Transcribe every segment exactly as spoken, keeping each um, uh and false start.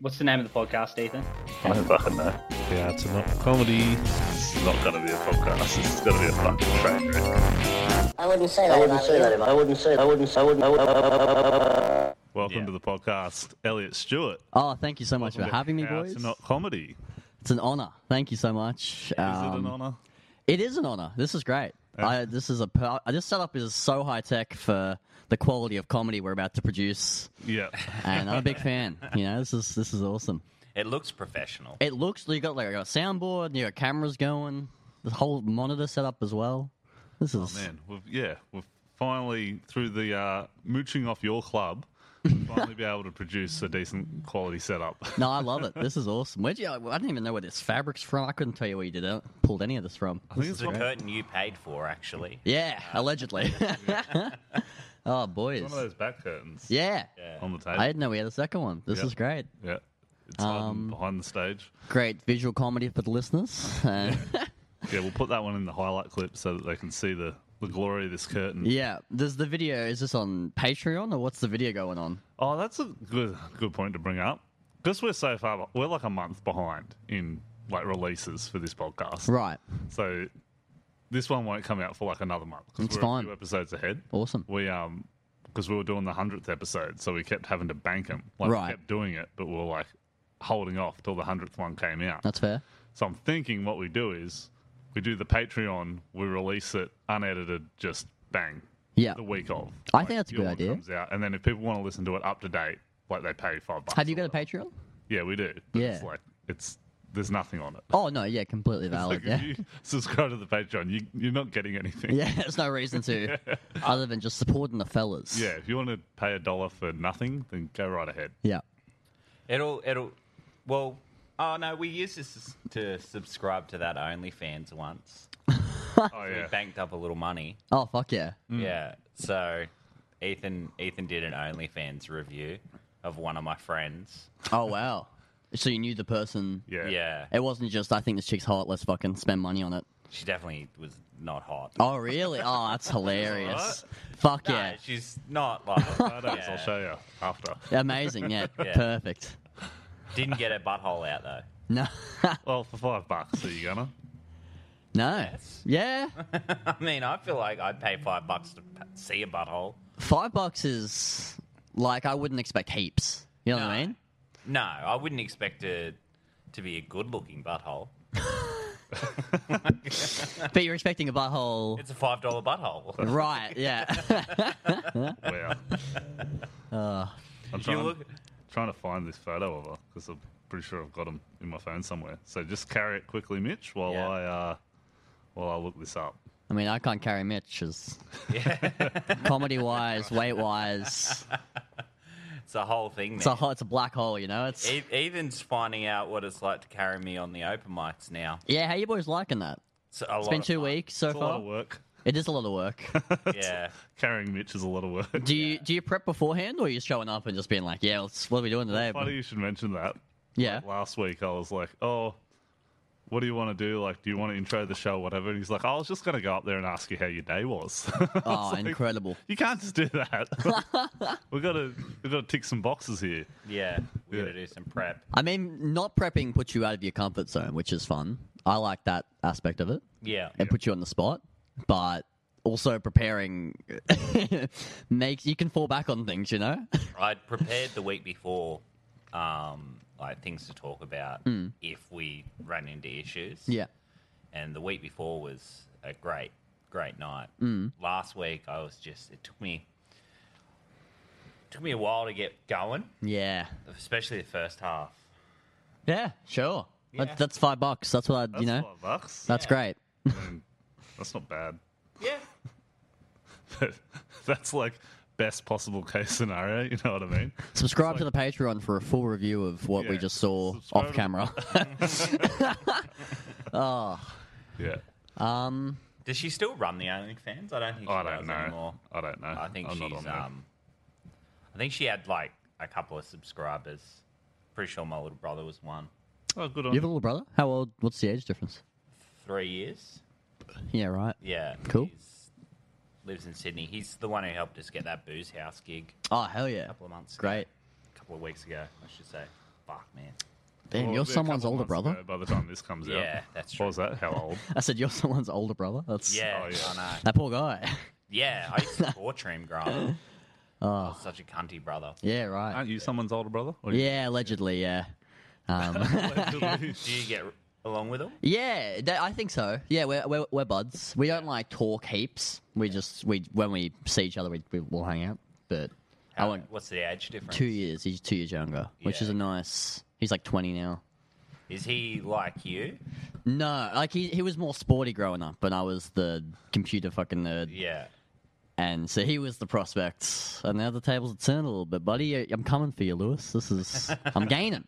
What's the name of the podcast, Ethan? I don't fucking know. Yeah, it's not comedy. It's not going to be a podcast. It's going to be a fucking train wreck. I wouldn't say that. I wouldn't say that. I wouldn't say. I wouldn't. I wouldn't. I wouldn't. Welcome Yeah. to the podcast, Elliot Stewart. Oh, thank you so much Welcome for to having me, How boys. to Not Comedy. It's an honour. Thank you so much. Is it an Um, honour? It is an honour. This is great. Yeah. I, this is a per- this setup is so high tech for the quality of comedy we're about to produce, Yeah. and I'm a big fan. You know, this is this is awesome. It looks professional. It looks you got like a soundboard, you got cameras going, the whole monitor setup as well. This Oh is man, we've yeah, we've finally through the uh, mooching off your club, we'll finally be able to produce a decent quality setup. no, I love it. This is awesome. Where'd you? I didn't even know where this fabric's from. I couldn't tell you where you did it. Pulled any of this from. I think This it's is one, The great. curtain you paid for, actually. Yeah, allegedly. Oh boys. one of those back curtains Yeah. Yeah. on the table. I didn't know we had a second one. This Yep. is great. Yeah, it's hiding Um, behind the stage. Great visual comedy for the listeners. Uh, Yeah, we'll put that one in the highlight clip so that they can see the, the glory of this curtain. yeah. Does the video, is this on Patreon or what's the video going on? Oh, that's a good good point to bring up. Because we're so far, we're like a month behind in like releases for this podcast. Right. So this one won't come out for like another month. 'cause It's we're fine. A few episodes ahead. Awesome. We um because we were doing the hundredth episode, so we kept having to bank them. Like Right. we kept doing it, but we were like holding off till the hundredth one came out. That's fair. So I'm thinking what we do is we do the Patreon, we release it unedited, just bang. Yeah. The week of. I think that's a your good one idea. Comes out, and then if people want to listen to it up to date, like they pay five bucks. Have you or got a whatever. Patreon? Yeah, we do. But Yeah. It's like it's there's nothing on it. Oh, no. Yeah, completely It's valid. like yeah. if you subscribe to the Patreon, you you're not getting anything. Yeah, there's no reason to, other than just supporting the fellas. Yeah, if you want to pay a dollar for nothing, then go right ahead. Yeah. It'll, it'll, well, oh no, we used to, s- to subscribe to that OnlyFans once. Oh We yeah. banked up a little money. Oh, fuck yeah. Yeah. So Ethan, Ethan did an OnlyFans review of one of my friends. Oh, wow. So you knew the person. Yeah. Yeah. It wasn't just, I think this chick's hot, let's fucking spend money on it. She definitely was not hot. Oh, really? Oh, that's hilarious. Fuck No, yeah. she's not like. Photos, yeah. I'll show you after. Amazing, yeah. Yeah. Perfect. Didn't get her butthole out though. No. Well, for five bucks, are you gonna? No. Yes. Yeah. I mean, I feel like I'd pay five bucks to p- see a butthole. Five bucks is like I wouldn't expect heaps. You know what I No. mean? No, I wouldn't expect it to be a good-looking butthole. But you're expecting a butthole. It's a five dollar butthole. Right, yeah. Wow. Uh, I'm You trying, look, trying to find this photo of her because I'm pretty sure I've got them in my phone somewhere. So just carry it quickly, Mitch, while Yeah. I uh, while I look this up. I mean, I can't carry Mitch as yeah, comedy wise, weight wise. it's a whole thing. It's a Man. hole, it's a black hole, you know? It's E- Ethan's finding out what it's like to carry me on the open mics now. yeah, how you boys liking that? It's, a It's lot been of two fun. weeks so It's a lot far. of work. It is a lot of work. Yeah, Carrying Mitch is a lot of work. Do you do you prep beforehand or are you showing up and just being like, yeah, let's, what are we doing today? Funny you should mention that. Yeah. Like, last week I was like, oh, what do you want to do? Like, do you want to intro the show, whatever? And he's like, I was just going to go up there and ask you how your day was. I was Oh, like, incredible. You can't just do that. we've got to we've got to tick some boxes here. yeah. We Yeah. got to do some prep. I mean, not prepping puts you out of your comfort zone, which is fun. I like that aspect of it. Yeah, It puts you on the spot, but also preparing makes you can fall back on things, you know? I'd prepared the week before, um, like things to talk about if we ran into issues. Yeah. And the week before was a great, great night. Last week I was just it took me took me a while to get going, Yeah. especially the first half. Yeah, sure. Yeah. That, that's five bucks. That's what I, That's you know, five bucks. that's Yeah. great. I mean, that's not bad. Yeah. That's like best possible case scenario. You know what I mean? Subscribe to the Patreon for a full review of what we Yeah. just saw Subscribe off to- camera. oh, Yeah. um, Does she still run the OnlyFans? I don't think she I does don't know. anymore. I don't know. I think I'm she's not on there. um I think she had like a couple of subscribers. Pretty sure my little brother was one. Oh, good on you have a little brother? How old? What's the age difference? Three years. Yeah, right. Yeah. Cool. He's, lives in Sydney. He's the one who helped us get that booze house gig Oh, hell a yeah. couple of months ago. Great. A couple of weeks ago, I should say. fuck, man. Damn, Well, you're it'll be a someone's couple older months brother. ago by the time this comes out. Yeah, that's What true. was that? How old? I said you're someone's older brother. That's Yeah, Oh, yeah. I know. that poor guy. Yeah, I used to torture him growing up. I was such a cunty brother. Yeah, right. Aren't you someone's older brother? Or you- Yeah, allegedly, yeah. Um, Allegedly. Do you get along with him? yeah, th- I think so. Yeah, we're, we're we're buds. We don't like talk heaps. We just we when we see each other, we, we will hang out. But I How- want What's the age difference? two years. He's two years younger, which Yeah. is a nice. He's like twenty now. Is he like you? No, like he he was more sporty growing up, but I was the computer fucking nerd. Yeah. And so he was the prospect. And now the tables have turned a little bit, buddy. I'm coming for you, Lewis. This is I'm gaining.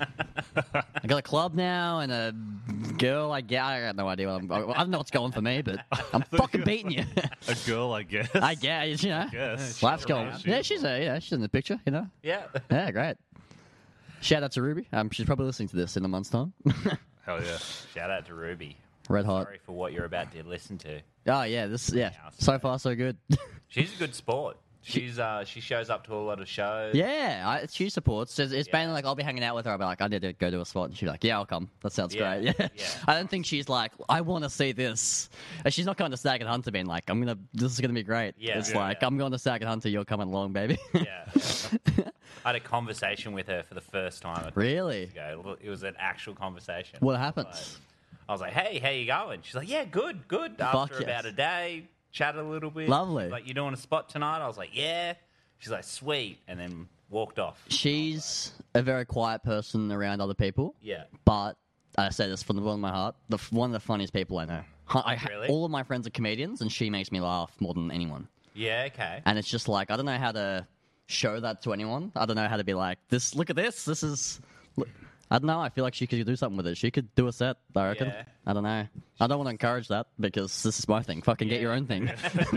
I got a club now and a girl. I get. I got no idea. What I'm, I don't know what's going for me, but I'm fucking beating you. A girl, I guess. I guess you know. guess. Life's She's going. around. Yeah, she's a, yeah, she's in the picture. You know. Yeah. Yeah, great. Shout out to Ruby. Um, she's probably listening to this in a month's time. Hell yeah. Shout out to Ruby. Red hot. Sorry for what you're about to listen to. Oh yeah, this yeah. Yeah, So far so good. She's a good sport. She's uh she shows up to a lot of shows. Yeah, I, she supports. It's, it's Yeah. mainly like I'll be hanging out with her. I'll be like, I need to go to a spot, and she'll be like, Yeah, I'll come. That sounds Yeah, great. Yeah. yeah. I don't think she's like, I want to see this. And she's not going to Stag and Hunter, being like, I'm gonna. This is gonna be great. Yeah, it's yeah, like yeah. I'm going to Stag and Hunter. You're coming along, baby. Yeah. I had a conversation with her for the first time a couple Really? weeks ago. It was an actual conversation. What I was happened? like- I was like, "Hey, how you going?" She's like, "Yeah, good, good." After yes. about a day, chatted a little bit. Lovely. Like, you doing a spot tonight? I was like, "Yeah." She's like, "Sweet," and then walked off. She's a very quiet person around other people, Yeah. but I say this from the bottom of my heart. The f- one of the funniest people I know. Hu- I, ha- Really? All of my friends are comedians, and she makes me laugh more than anyone. Yeah. Okay. And it's just like I don't know how to show that to anyone. I don't know how to be like this. Look at this. This is. Look. I don't know. I feel like she could do something with it. She could do a set. I reckon. Yeah. I don't know. I don't want to encourage that because this is my thing. Fucking get your own thing.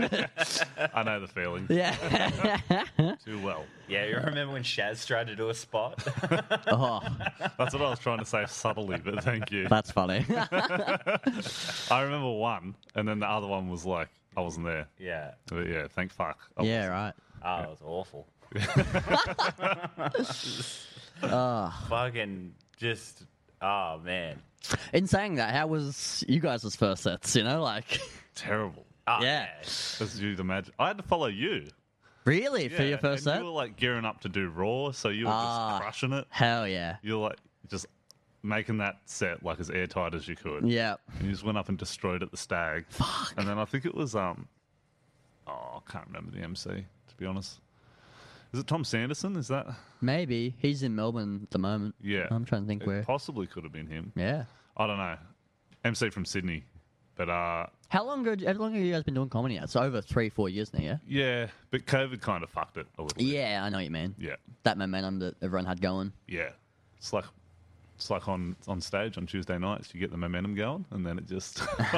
I know the feeling Yeah. too well. Yeah. You remember when Shaz tried to do a spot? Oh, That's what I was trying to say subtly, but thank you. that's funny. I remember one, and then the other one was like, I wasn't there. yeah. But yeah, thank fuck. I yeah. Right. Oh, it was awful. Oh. Fucking just. Oh man. In saying that, how was you guys' first sets? You know, like Terrible. Oh, Yeah. As you'd imagine. I had to follow you. really for Yeah, your first and set? You were like gearing up to do Raw, so you were Ah. just crushing it. Hell yeah. You were like just making that set like as airtight as you could. Yeah. And you just went up and destroyed at the Stag. Fuck. And then I think it was um oh, I can't remember the M C, to be honest. Is it Tom Sanderson? Is that Maybe he's in Melbourne at the moment. yeah. I'm trying to think It where. possibly could have been him. Yeah. I don't know. M C from Sydney. But uh How long ago? How long have you guys been doing comedy now? It's over three, four years now. Yeah. yeah, but COVID kind of fucked it a little bit. Yeah, I know what you mean. Yeah. That momentum that everyone had going. Yeah. It's like it's like on on stage on Tuesday nights, you get the momentum going, and then it just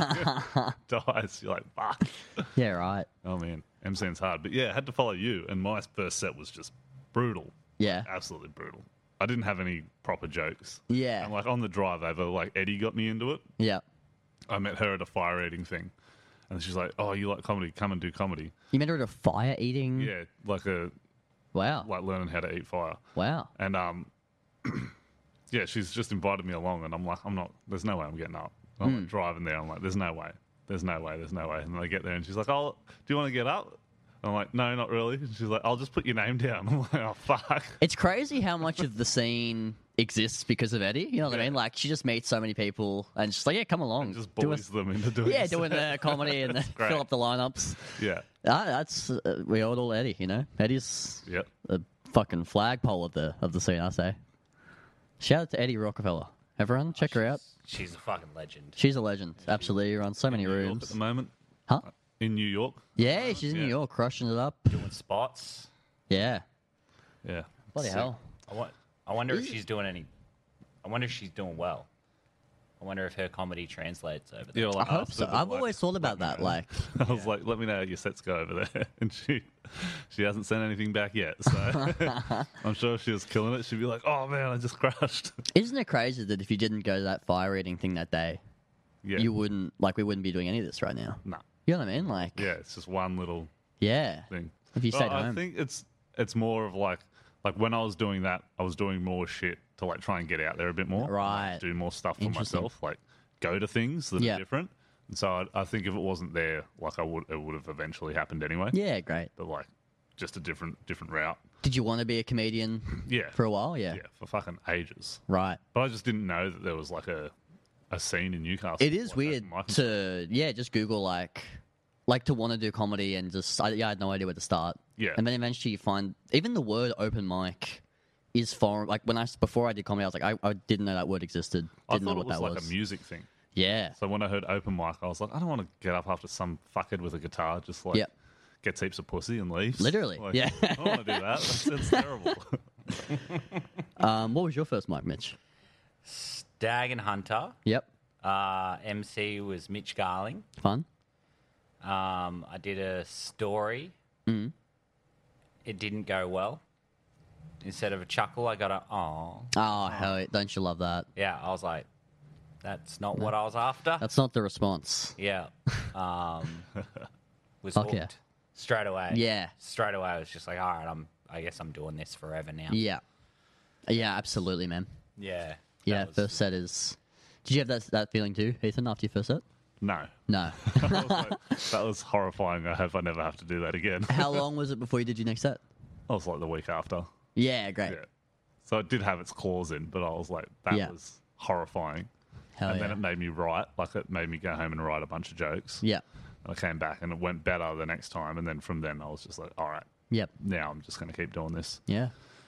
dies. You're like, fuck. Yeah, right. Oh man, MCing's hard. But yeah, I had to follow you, and my first set was just brutal, Yeah. absolutely brutal. I didn't have any proper jokes. Yeah. And like on the drive over, like Eddie got me into it. Yeah. I met her at a fire eating thing, and she's like, "Oh, you like comedy? Come and do comedy." You met her at a fire eating. Yeah, like a Wow. like learning how to eat fire. Wow. And um, yeah, she's just invited me along, and I'm like, I'm not. There's no way I'm getting up. I'm Hmm. like driving there. I'm like, there's no way. There's no way. There's no way. And then I get there, and she's like, "Oh, do you want to get up?" I'm like, "No, not really." And she's like, "I'll just put your name down." I'm like, "Oh fuck." It's crazy how much of the scene exists because of Eddie. You know what I Yeah. mean? Like she just meets so many people and she's like, yeah, come along. Just Do bullies a- them into doing. yeah, doing the comedy and great. fill up the lineups. Yeah. Ah, that's uh, we owe it all to Eddie. You know, Eddie's Yep. a fucking flagpole of the of the scene. I say. Shout out to Eddie Rockefeller. Everyone, check her out. She's a fucking legend. She's a legend. Absolutely, on so many New York rooms. at the moment. Huh? In New York. Yeah, she's in New Yeah. York, crushing it up. Doing spots. Yeah. Yeah. Bloody Sick. hell. I, wa- I wonder if she's doing any. I wonder if she's doing well. I wonder if her comedy translates over there. Yeah, like I hope after so. the, I've like, always thought about let that. me know. Like, I was like, let me know how your sets go over there. And she she hasn't sent anything back yet. So I'm sure if she was killing it, she'd be like, oh man, I just crashed. isn't it crazy that if you didn't go to that fire eating thing that day, Yeah. you wouldn't like we wouldn't be doing any of this right now? Nah. You know what I mean? Like, Yeah, it's just one little yeah. thing. If you But stayed I home. think it's it's more of like like when I was doing that, I was doing more shit to like try and get out there a bit more, Right. like, do more stuff for Interesting. myself, like go to things that Yeah. are different. And so I, I think if it wasn't there, like I would, it would have eventually happened anyway. Yeah, great. But like, just a different different route. Did you want to be a comedian Yeah, for a while? Yeah. yeah, for fucking ages. Right. But I just didn't know that there was like a a scene in Newcastle. It is like weird open mic and to yeah, just Google like like to want to do comedy and just I, yeah, I had no idea where to start. Yeah. And then eventually you find even the word open mic is foreign. Like when I before I did comedy, I was like I, I didn't know that word existed. I Didn't thought know it what was that like was. a music thing. Yeah. So when I heard open mic, I was like, I don't want to get up after some fuckhead with a guitar just like Yep. gets heaps of pussy and leaves. Literally, Like, yeah. I don't want to do that. That's, that's terrible. Um, what was your first mic, Mitch? Stag and Hunter. Yep. Uh, M C was Mitch Garling. Fun. Um, I did a story. Mm. It didn't go well. Instead of a chuckle, I got a oh. Oh, hell, yeah, don't you love that? Yeah, I was like, that's not what I was after. That's not the response. Yeah. Um, was Fuck hooked yeah. straight away. Yeah. Straight away, I was just like, all right, I'm. I guess I'm doing this forever now. Yeah. Yeah, absolutely, man. Yeah. Yeah, that was- first set is. Did you have that that feeling too, Ethan, after your first set? No. No. I was like, that was horrifying. I hope I never have to do that again. How long was it before you did your next set? I was like the week after. Yeah, great. Yeah. So it did have its claws in, but I was like, that Yeah. was horrifying. Hell and yeah. then it made me write, like it made me go home and write a bunch of jokes. Yeah. And I came back and it went better the next time. And then from then I was just like, all right, Yep. now I'm just going to keep doing this. Yeah.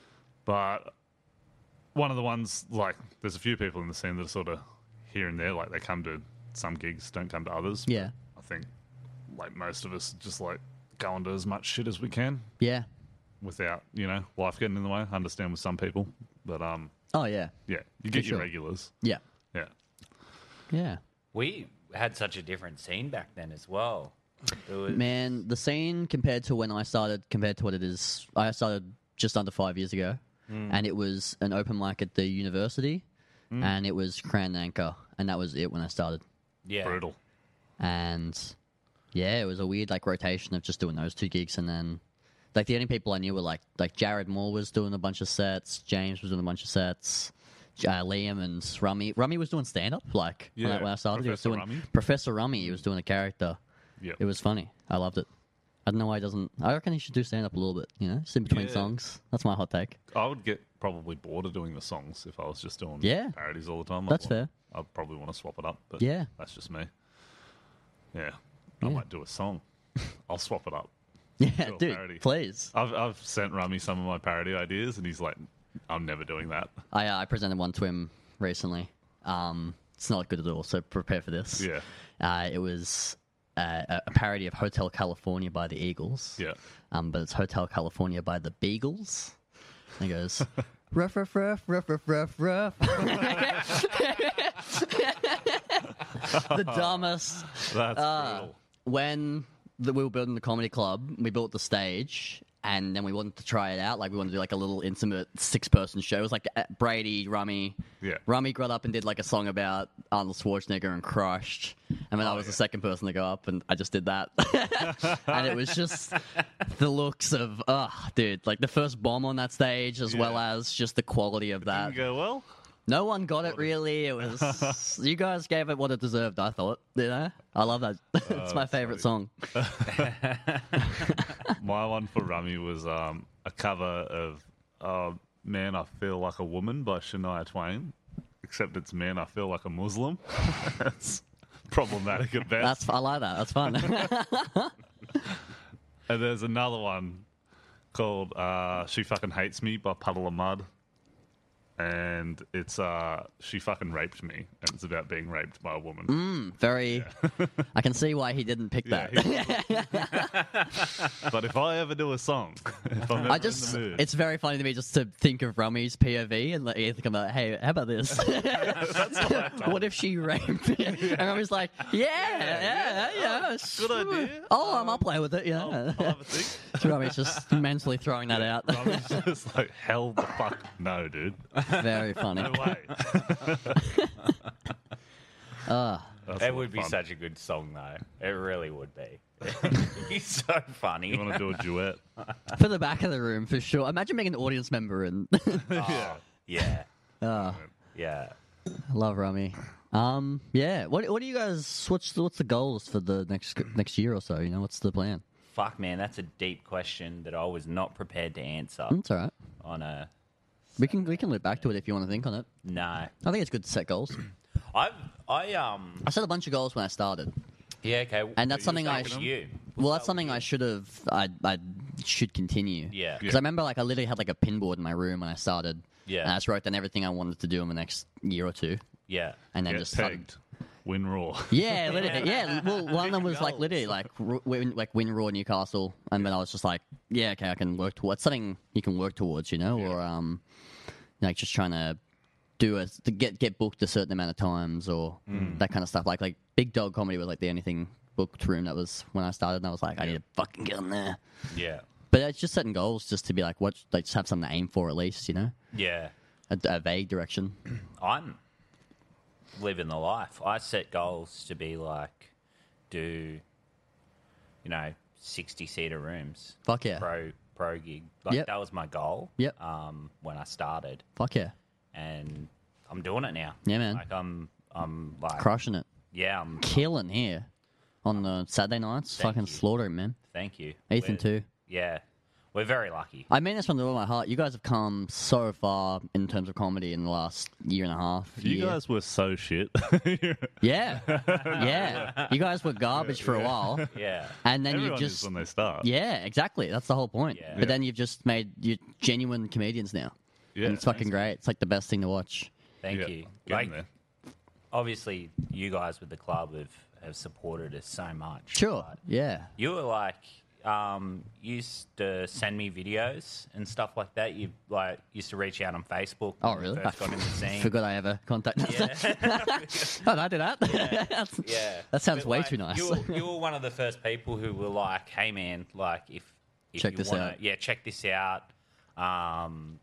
But one of the ones, like, there's a few people in the scene that are sort of here and there, like they come to some gigs, don't come to others. Yeah. I think, like most of us, just like go and do as much shit as we can Yeah. without, you know, life getting in the way. I understand with some people, but um, Oh yeah. yeah, you get your sure. regulars. Yeah. Yeah. Yeah. We had such a different scene back then as well. It was, Man, the scene compared to when I started, compared to what it is, I started just under five years ago, and it was an open mic at the university, and it was Crown and Anchor, and that was it when I started. yeah. Brutal. And yeah, it was a weird like rotation of just doing those two gigs, and then like the only people I knew were like like Jared Moore was doing a bunch of sets, James was doing a bunch of sets, uh, Liam and Rummy. Rummy was doing stand up like when, I, Yeah, when I started. He was Professor doing Rummy. Professor Rummy. He was doing a character. Yep. It was funny. I loved it. I don't know why he doesn't. I reckon he should do stand up a little bit. You know, just in between Yeah. songs. That's my hot take. I would get probably bored of doing the songs if I was just doing Yeah. parodies all the time. That's I'd fair. I'd probably want to swap it up, but Yeah. that's just me. Yeah. I Yeah. might do a song. I'll swap it up. Yeah, Do a dude, parody. please. I've I've sent Rummy some of my parody ideas, and he's like, "I'm never doing that." I uh, I presented one to him recently. Um, it's not good at all, so prepare for this. Yeah, Uh, it was uh, a a parody of Hotel California by the Eagles. yeah. Um, but it's Hotel California by the Beagles. And he goes, ruff, ruff, ruff, ruff, ruff, ruff, ruff. The dumbest. That's Uh, brutal. when the, we were building the comedy club, we built the stage, and then we wanted to try it out. Like we wanted to do like a little intimate six-person show. It was like uh, Brady, Rummy. Yeah. Rummy got up and did like a song about Arnold Schwarzenegger and Crushed, and then I Oh, was yeah. the second person to go up, and I just did that, and it was just the looks of, oh, dude, like the first bomb on that stage, as well Yeah. as just the quality of that. Didn't go well. No one got it really. It was you guys gave it what it deserved. I thought, you know, I love that. It's my that's favorite funny. song. My one for Rummy was um, a cover of uh, "Man, I Feel Like a Woman" by Shania Twain, except it's "Man, I Feel Like a Muslim." That's problematic at best. That's I like that. That's fun. And there's another one called uh, "She Fucking Hates Me" by Puddle of Mud. And it's uh, she fucking raped me, and it's about being raped by a woman. Very. I can see why he didn't pick Yeah, that. he- but if I ever do a song, if I'm ever I just, in the mood, it's very funny to me just to think of Rummy's P O V and let you think about, hey, how about this? What if she raped me? And Rummy's like, yeah, yeah, yeah. good idea. Oh, I'm up play with it, yeah. I'll, I'll have a think. Rummy's just mentally throwing that out. Rummy's just like, hell the fuck no, dude. Very funny. No way. Ah, That's a It lot would of be fun. such a good song, though. It really would be. He's so funny. You want to do a duet? for the back of the room, for sure. Imagine being an audience member and yeah. Yeah. Ah, Yeah. I love Rummy. Um, yeah. What What do you guys? What's the, what's the goals for the next next year or so? You know, what's the plan? Fuck, man, that's a deep question that I was not prepared to answer It's all right. on a. We can we can loop back to it if you want to think on it. No, I think it's good to set goals. I've I um. I set a bunch of goals when I started. Yeah, okay. And that's We'll something start I with sh- you. Well, that's something I should have. I I should continue. Yeah. Because I remember, like, I literally had like a pinboard in my room when I started. Yeah. And I just wrote down everything I wanted to do in the next year or two, Yeah. and then Get just started. pegged. Win Raw. Yeah, literally, yeah. Well, one of them was like goals. literally like r- win, like win Raw Newcastle, and then I was just like, yeah, okay, I can work towards something you can work towards, you know, or um, like just trying to do a to get get booked a certain amount of times or that kind of stuff. Like like Big Dog Comedy was like the only thing booked room that was when I started, and I was like, I need to fucking get on there. Yeah. But it's just setting goals, just to be like, what, like, just have something to aim for at least, you know, Yeah. a, a vague direction. I'm living the life. I set goals to be like, do, you know, sixty seater rooms. Fuck yeah. Pro pro gig. Like Yep. that was my goal. Yep. Um, when I started, Fuck yeah, and I'm doing it now. Yeah, man. Like I'm, I'm like, crushing it, yeah, I'm. killing here on the Saturday nights, Thank fucking you. slaughtering, man. Thank you, Ethan We're- too. Yeah, we're very lucky. I mean this from the bottom of my heart. You guys have come so far in terms of comedy in the last year and a half. You year. guys were so shit. yeah, yeah. You guys were garbage for a while, Yeah. and then Everyone you've just is when they start. yeah, exactly. That's the whole point. Yeah. But Yeah. then you've just made you genuine comedians now, Yeah, and it's fucking great. It's like the best thing to watch. Thank Yeah, you. getting Like, there. obviously, you guys with the club have, have supported us so much. Sure. but Yeah. You were like, um, used to send me videos and stuff like that. You like used to reach out on Facebook. Oh, when we really? First I got in the scene. forgot I ever contacted. Yeah. Oh, did I do that? That's- Yeah. That sounds But, way like, too nice. You were, you were one of the first people who were like, "Hey, man, like if, if Check you this wanna, out." yeah, check this out." Um,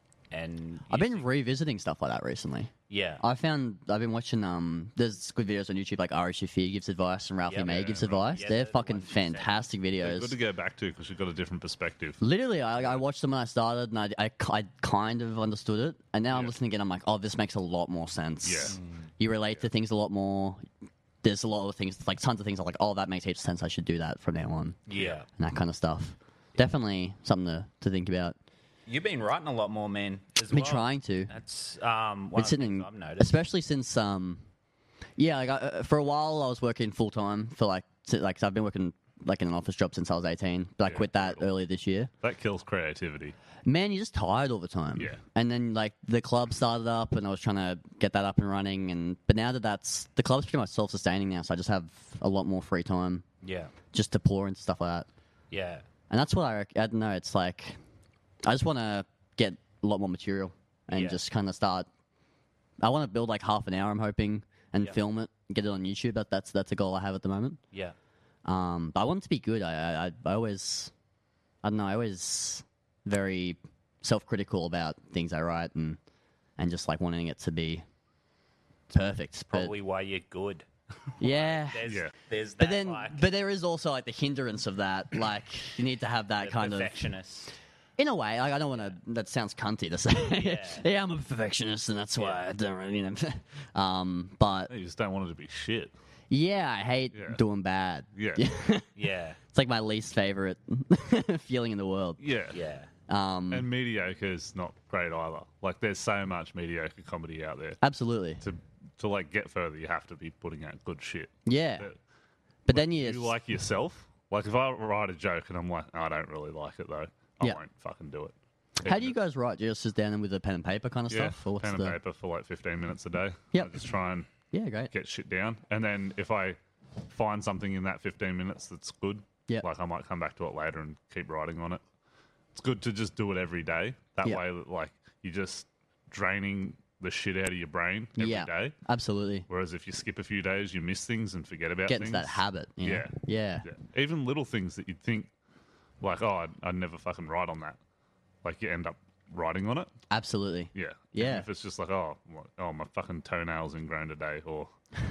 and I've used been to- revisiting stuff like that recently. yeah, I found I've been watching um there's good videos on YouTube like Ari Shafir gives advice and Ralphie Yeah, May yeah, gives yeah, advice. yeah, They're they're the fucking ones you sent. fantastic They're videos. good to go back to because you've got a different perspective. Literally, I, I watched them when I started, and I, I, I kind of understood it. And now I'm Yeah. listening again. I'm like, oh, this makes a lot more sense. Yeah. You relate to things a lot more. There's a lot of things, like tons of things. I'm like, oh, that makes heaps of sense. I should do that from now on, yeah. and that kind of stuff. Definitely something to, to think about. You've been writing a lot more, man. As I've been well. trying to. That's um, one Been of the sitting, things I've noticed. especially since um, yeah, like I, uh, for a while I was working full time for like si- like 'cause I've been working like in an office job since I was eighteen, but I Yeah, quit that brutal. earlier this year. That kills creativity. Man, you're just tired all the time. Yeah. And then like the club started up, and I was trying to get that up and running, and but now that that's the club's pretty much self-sustaining now, so I just have a lot more free time Yeah, just to pour into stuff like that. yeah, And that's what I rec- I don't know. It's like I just want to get a lot more material and Yeah. just kind of start. I want to build like half an hour. I'm hoping and Yeah. film it, and get it on YouTube. That that's that's a goal I have at the moment. yeah, Um, but I want it to be good. I I, I I always I don't know. I always very self-critical about things I write and and just like wanting it to be perfect. But probably why you're good. yeah. There's, Yeah. there's that, But then, like, but there is also like the hindrance of that. Like you need to have that the kind of. perfectionist. In a way, like, I don't want to. That sounds cunty to say. Yeah. Yeah. I'm a perfectionist, and that's why I don't really, you know. um, but You just don't want it to be shit. yeah, I hate Yeah. doing bad. Yeah. Yeah, It's like my least favorite feeling in the world. Yeah. yeah, Um, And mediocre is not great either. Like, there's so much mediocre comedy out there. absolutely. To to like get further, you have to be putting out good shit. Yeah, That- but then you, You like yourself. Like, if I write a joke and I'm like, oh, I don't really like it though, I Yeah. won't fucking do it. how do you guys write? Do you just sit down with a pen and paper kind of Yeah, stuff, or what's pen the? and paper for like fifteen minutes a day. Yep. I just try and Yeah, great. get shit down, and then if I find something in that fifteen minutes that's good, Yep. like I might come back to it later and keep writing on it. It's good to just do it every day. That Yep. way, like you're just draining the shit out of your brain every day. Yeah, absolutely. Whereas if you skip a few days, you miss things and forget about Get into things. that habit. You know? Yeah. yeah, Yeah. Even little things that you'd think, like, oh, I'd, I'd never fucking write on that. Like you end up writing on it. absolutely. Yeah. Yeah. Even if it's just like, oh, what- oh, my fucking toenails ingrown today, or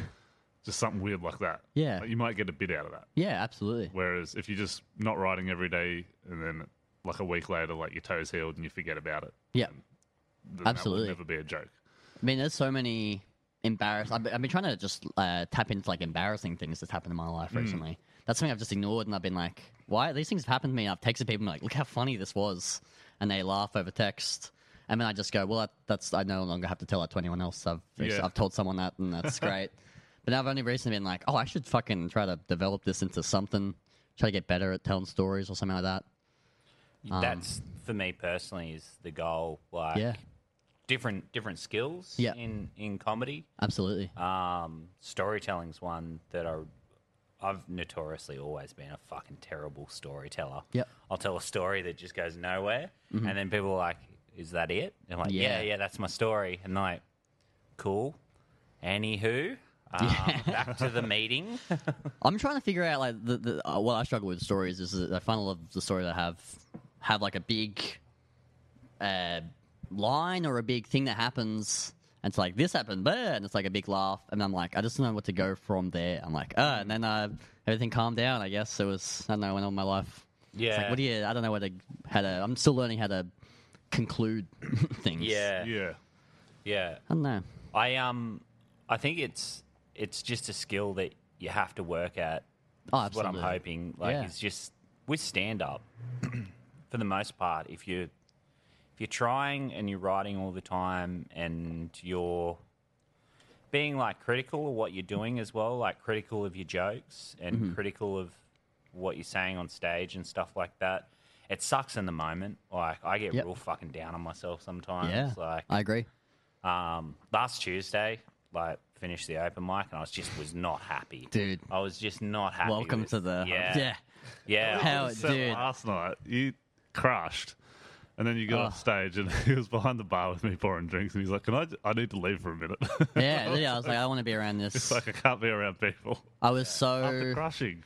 just something weird like that. Yeah. Like, you might get a bit out of that. Yeah, absolutely. Whereas if you're just not writing every day and then like a week later, like your toes healed and you forget about it, Yeah, then that Absolutely. would never be a joke. I mean, there's so many embarrassed. I've, been- I've been trying to just uh, tap into like embarrassing things that's happened in my life recently. That's something I've just ignored, and I've been like, "Why these things have happened to me?" I've texted people like, "Look how funny this was," and they laugh over text. And then I just go, "Well, that, that's I no longer have to tell that to anyone else. I've Yeah. I've told someone that, and that's great." But now I've only recently been like, "Oh, I should fucking try to develop this into something. Try to get better at telling stories or something like that." Um, That's for me personally is the goal. Like Yeah. different different skills Yeah. in in comedy. Absolutely. Um, storytelling's one that I I've notoriously always been a fucking terrible storyteller. Yep. I'll tell a story that just goes nowhere, and then people are like, "Is that it?" And I'm like, Yeah. "Yeah, yeah, that's my story." And they're like, "Cool." Anywho, um, back to the meeting. I'm trying to figure out like the, the uh, what I struggle with stories is that I find a lot of the stories that have have like a big uh, line or a big thing that happens, and it's like this happened, blah, and it's like a big laugh, and I'm like, I just don't know what to go from there. I'm like, ah, and then uh, everything calmed down. I guess it was I don't know, went on my life. It's Yeah. like, what do you? I don't know what to how to. I'm still learning how to conclude things. Yeah, Yeah. yeah. I don't know. I um, I think it's it's just a skill that you have to work at. Oh, That's what I'm absolutely. hoping. Like Yeah. it's just with stand up, for the most part, if you if you're trying and you're writing all the time and you're being like critical of what you're doing as well, like critical of your jokes and Mm-hmm. critical of what you're saying on stage and stuff like that. It sucks in the moment. Like I get Yep. real fucking down on myself sometimes. Yeah, Like I agree. um, last Tuesday, like finished the open mic, and I was just was not happy, Dude. I was just not happy. Welcome with- to the yeah, yeah. yeah. How The set dude. last night, you crushed. And then you got Oh. off stage, and he was behind the bar with me pouring drinks, and he's like, "Can I? I need to leave for a minute." Yeah, yeah. I was like, I don't want to be around It's this. like I can't be around people I was after so. crushing.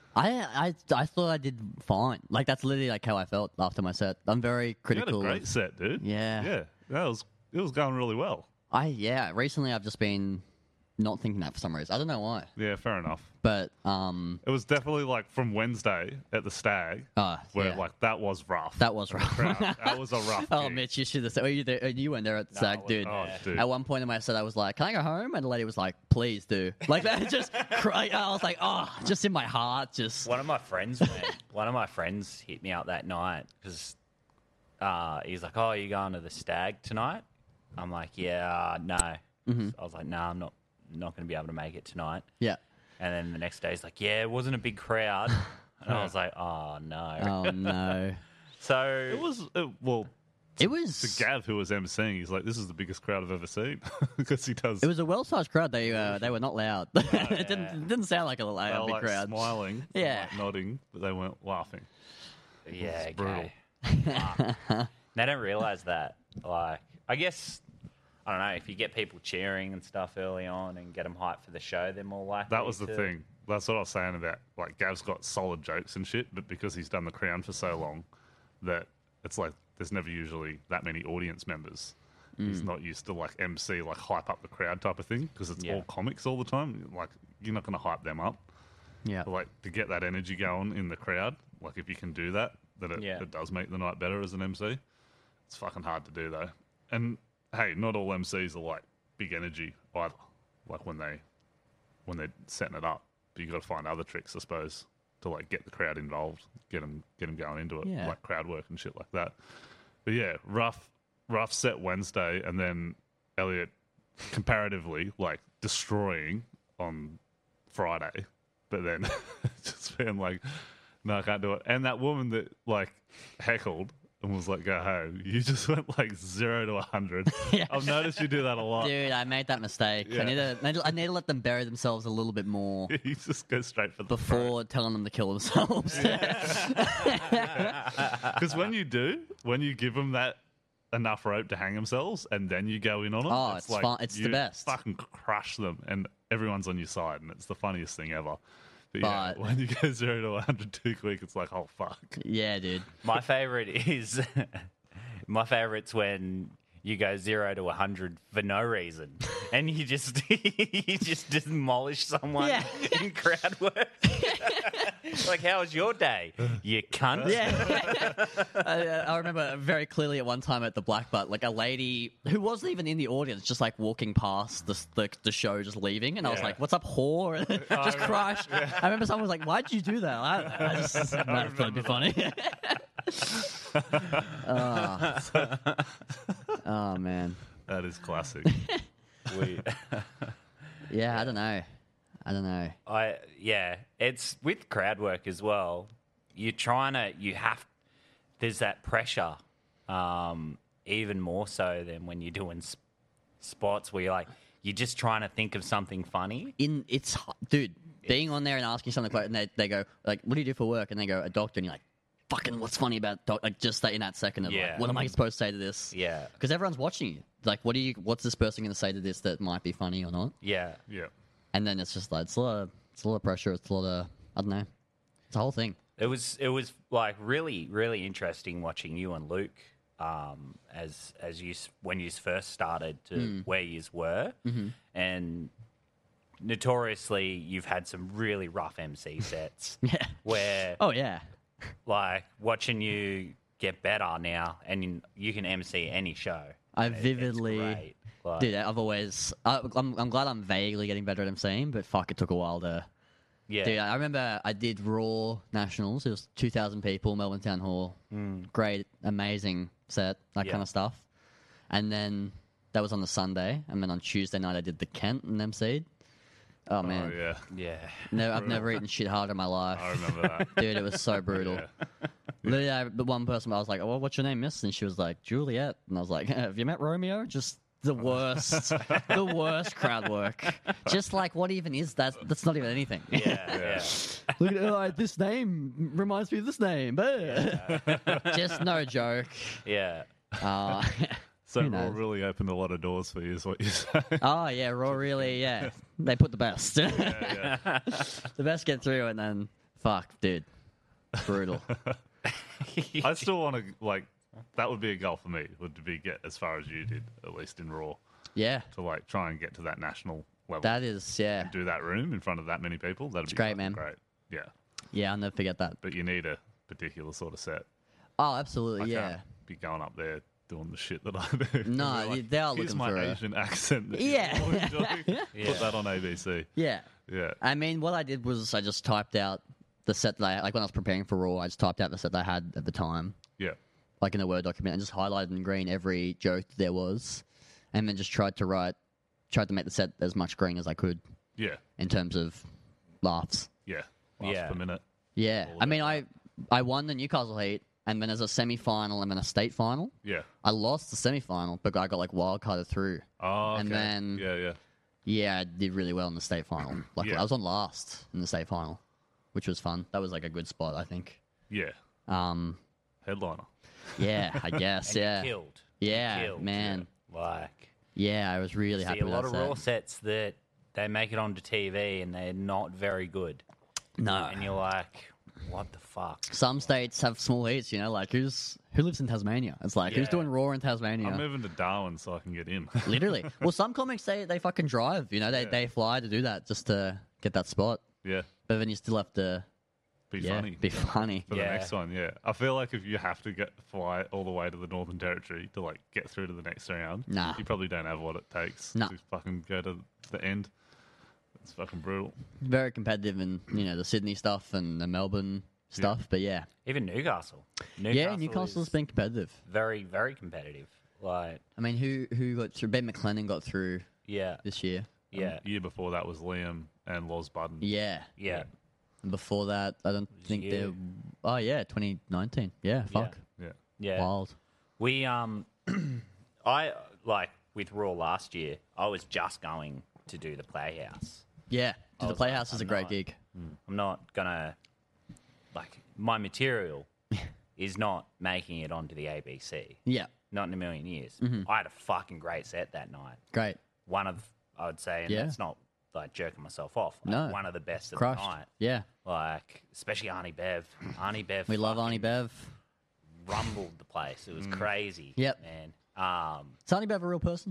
I, I I thought I did fine. Like that's literally like how I felt after my set. I'm very You had a critical. great of- set, dude. Yeah. yeah, that was it was going really well. I yeah. Recently, I've just been not thinking that for some reason. I don't know why, Yeah, fair enough. but um, It was definitely like from Wednesday at the Stag, uh, where yeah, like that was rough. that was rough. crowd. That was a rough. Oh, gig. Mitch, you should have said. Oh, you there? You weren't there at the No, I SAG, wasn't dude. Oh, Yeah. dude. At one point in my set, I was like, "Can I go home?" And the lady was like, "Please do." Like that, just cry. I was like, "Oh," just in my heart, just One of my friends went. One of my friends hit me out that night because uh, he's like, "Oh, you going to the Stag tonight?" I'm like, "Yeah, uh, no." Mm-hmm. I was like, "No, I'm not not going to be able to make it tonight." yeah. And then the next day, he's like, "Yeah, it wasn't a big crowd." And I was like, "Oh no." Oh no, So It was it, well it was. to Gav, who was emceeing. He's like, "This is the biggest crowd I've ever seen," because he does. It was a well-sized crowd. They uh, they were not loud. it didn't it didn't sound like a they loud were big like crowd. smiling, Yeah. like, nodding, but they weren't laughing. yeah, It's brutal. okay. Fuck. They don't realize that. Like, I guess I don't know if you get people cheering and stuff early on and get them hyped for the show, they're more likely. That was the to- thing. That's what I was saying about like Gav's got solid jokes and shit, but because he's done the Crown for so long, that it's like there's never usually that many audience members. He's not used to like M C, like hype up the crowd type of thing, because it's Yeah. all comics all the time. Like you're not going to hype them up. Yeah, But, like to get that energy going in the crowd, like if you can do that, then it, Yeah. it does make the night better as an M C. It's fucking hard to do though. And hey, not all M Cs are like big energy either. Like when they when they're setting it up, but you got to find other tricks, I suppose, to like get the crowd involved, get them get them going into it, Yeah. like crowd work and shit like that. But yeah, rough rough set Wednesday, and then Elliot comparatively like destroying on Friday, but then just being like, no, I can't do it. And that woman that like heckled and was like, go home, you just went like zero to a hundred. Yeah. I've noticed you do that a lot. dude, I made that mistake. Yeah. I need to I need to- I need to let them bury themselves a little bit more You just go straight for the before telling them to kill themselves. Because when you do, when you give them that enough rope to hang themselves, and then you go in on them, Oh, it's like fun- it's the you best. Fucking crush them, and everyone's on your side, and it's the funniest thing ever. But, yeah, But- when you go zero to a hundred too quick, it's like, oh fuck. Yeah, dude. My favorite is my favorite's when you go zero to a hundred for no reason. and you just you just demolish someone Yeah. in crowd work. Like, how was your day? You cunt. Yeah. I, uh, I remember very clearly at one time at the Black Butt, like a lady who wasn't even in the audience, just like walking past the the, the show, just leaving, and I was Yeah. like, "What's up, whore?" just crushed. I remember someone was like, "Why'd you do that?" I, I just I thought it'd be funny. oh. oh man, That is classic. We, yeah, I don't know, I don't know. I yeah, it's with crowd work as well. You're trying to, you have, there's that pressure, um, even more so than when you're doing sp- spots where you're like, you're just trying to think of something funny. In it's h- dude, being on there and asking something, like- and they they go like, "What do you do for work?" And they go, "A doctor," and you're like, "Fucking, what's funny about doc-? Like just that in that second of Yeah. like, what am I supposed to say to this?" Yeah, Because everyone's watching you. Like, what do you? What's this person going to say to this that might be funny or not? yeah, Yeah. And then it's just like it's a lot of it's a lot of pressure. It's a lot of I don't know. It's a whole thing. It was it was like really really interesting watching you and Luke um, as as you s- when you first started to Hmm. where you were, Mm-hmm. and notoriously you've had some really rough M C sets Yeah. where Oh yeah. like watching you get better now, and you, you can M C any show. I It- it's vividly, great. Like, dude. I've always. I, I'm I'm glad I'm vaguely getting better at emceeing, but fuck, it took a while to. yeah, Dude, I remember I did Raw Nationals. It was two thousand people, Melbourne Town Hall. Great, amazing set, that Yeah. kind of stuff. And then that was on the Sunday, and then on Tuesday night I did the Kent and emceed. Oh man, Oh, yeah. yeah. no, I've never eaten shit harder in my life. I remember that. Dude, it was so brutal. Yeah. Literally, I, the one person I was like, "Oh, well, what's your name, miss?" And she was like, "Juliet." And I was like, "Have you met Romeo?" Just the worst, the worst crowd work. Just like, what even is that? That's not even anything. Yeah, yeah. Look at oh, this name reminds me of this name. Just no joke. yeah. Uh, So Who Raw knows? really opened a lot of doors for you, is what you're saying. oh yeah, Raw really, yeah. They put the best. yeah, yeah. The best get through, and then fuck, dude, brutal. I still want to, like, that would be a goal for me, would to be get as far as you did, at least in Raw, Yeah, to, like, try and get to that national level. that is yeah, Do that room in front of that many people. That'd be great, fucking man. Great. Yeah. yeah. I'll never forget that. But you need a particular sort of set. Oh, absolutely, I yeah. can't be going up there doing the shit that I do. No, Like, they are here's looking my for a- Asian accent. That Yeah. you're enjoying. Yeah. Put that on A B C. Yeah. Yeah. I mean, what I did was I just typed out the set that I, like when I was preparing for Raw, I just typed out the set that I had at the time, Yeah. like in a Word document, and just highlighted in green every joke there was, and then just tried to write, tried to make the set as much green as I could Yeah. in terms of laughs. Yeah. Last Yeah. per minute. Yeah. All I of mean, that. I I won the Newcastle heat, and then as a semi-final and then a state final. Yeah. I lost the semi-final, but I got like wild carded through. Oh, okay. And then- Yeah, yeah. Yeah, I did really well in the state final. Like Yeah. I was on last in the state final, which was fun. That was like a good spot, I think. Yeah. Um, Headliner. yeah, I guess. And you yeah, killed. You yeah, killed. man. Like, Yeah, I was really see happy a with lot that of set. Raw sets that they make it onto T V and they're not very good. No, And you're like, what the fuck? some states have small heats. You know, like who's who lives in Tasmania? It's like who's Yeah. doing Raw in Tasmania? I'm moving to Darwin so I can get in. Literally. Well, some comics they they fucking drive. You know, they Yeah. they fly to do that just to get that spot. yeah. But then you still have to Be yeah, funny. be funny. For Yeah. the next one, yeah. I feel like if you have to get fly all the way to the Northern Territory to like get through to the next round, Nah. you probably don't have what it takes Nah. to fucking go to the end. It's fucking brutal. Very competitive in you know the Sydney stuff and the Melbourne stuff. But yeah, Even Newcastle. yeah, Newcastle's is been competitive. very, very competitive. Like, I mean, who who got through? Ben McLennan got through yeah, this year. yeah, Year before that was Liam and Loz Budden. Yeah. yeah, And before that, I don't think you. there. Oh yeah, twenty nineteen. Yeah, fuck, Yeah. yeah. wild. We um, I like with Raw last year. I was just going to do the Playhouse. Yeah, I the was Playhouse like, is a I'm great not- gig. I'm not gonna like my material is not making it onto the A B C. Yeah, Not in a million years. Mm-hmm. I had a fucking great set that night. great. One of I would say, and Yeah. that's not like jerking myself off. Like, No. one of the best of Crushed. the night. Yeah, Like especially Arnie Bev. Arnie Bev. we love fucking Arnie Bev. rumbled the place. It was crazy. Yep. man. Um, Is Arnie Bev a real person?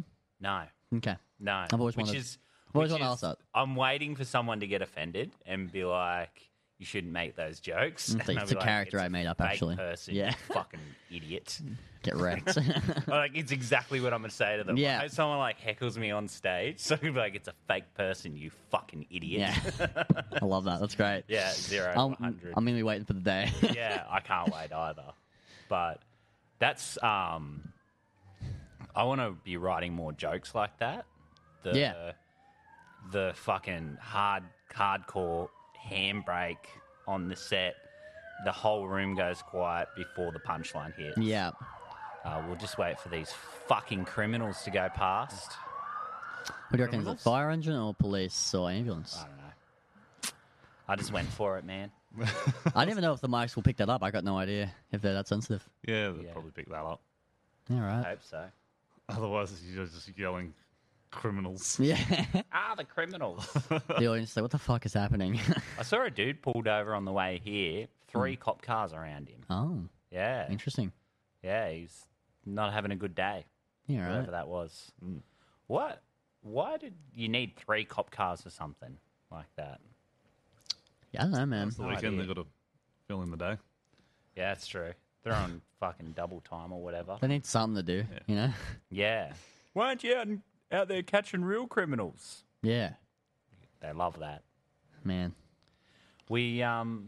No, Okay. no. I've always which wanted- is, I've always which wanted to is- ask that. I'm waiting for someone to get offended and be like, "You shouldn't make those jokes." It's a- And I'll it's be a like, character "It's I a made up, fake actually." Person, Yeah. you fucking idiot. Get wrecked. Like, it's exactly what I'm gonna say to them. Yeah. Like, someone like heckles me on stage, so be like, "It's a fake person, you fucking idiot." yeah. I love that. That's great. Yeah, zero to I'm, one hundred. I'm going to be waiting for the day. Yeah, I can't wait either. But that's um, I want to be writing more jokes like that. The, Yeah. The fucking hard, hardcore handbrake on the set. The whole room goes quiet before the punchline hits. yeah. Uh, we'll just wait for these fucking criminals to go past. What do you reckon? Is it Criminals? fire engine or police or ambulance? I don't know. I just went for it, man. I don't even know if the mics will pick that up. I got no idea if they're that sensitive. Yeah, they'll Yeah. probably pick that up. All I right. hope so. Otherwise, you're just yelling criminals. Yeah. Ah, the criminals. The audience is like, what the fuck is happening? I saw a dude pulled over on the way here, three cop cars around him. oh, Yeah. interesting. Yeah, he's not having a good day. Yeah, right. Whatever that was. What? Why did you need three cop cars for something like that? Yeah, I don't know, man. It's the No weekend, idea. they've got to fill in the day. Yeah, that's true. They're on fucking double time or whatever. They need something to do, you know? Yeah. Why aren't you out, out there catching real criminals? Yeah, They love that. man. We, um...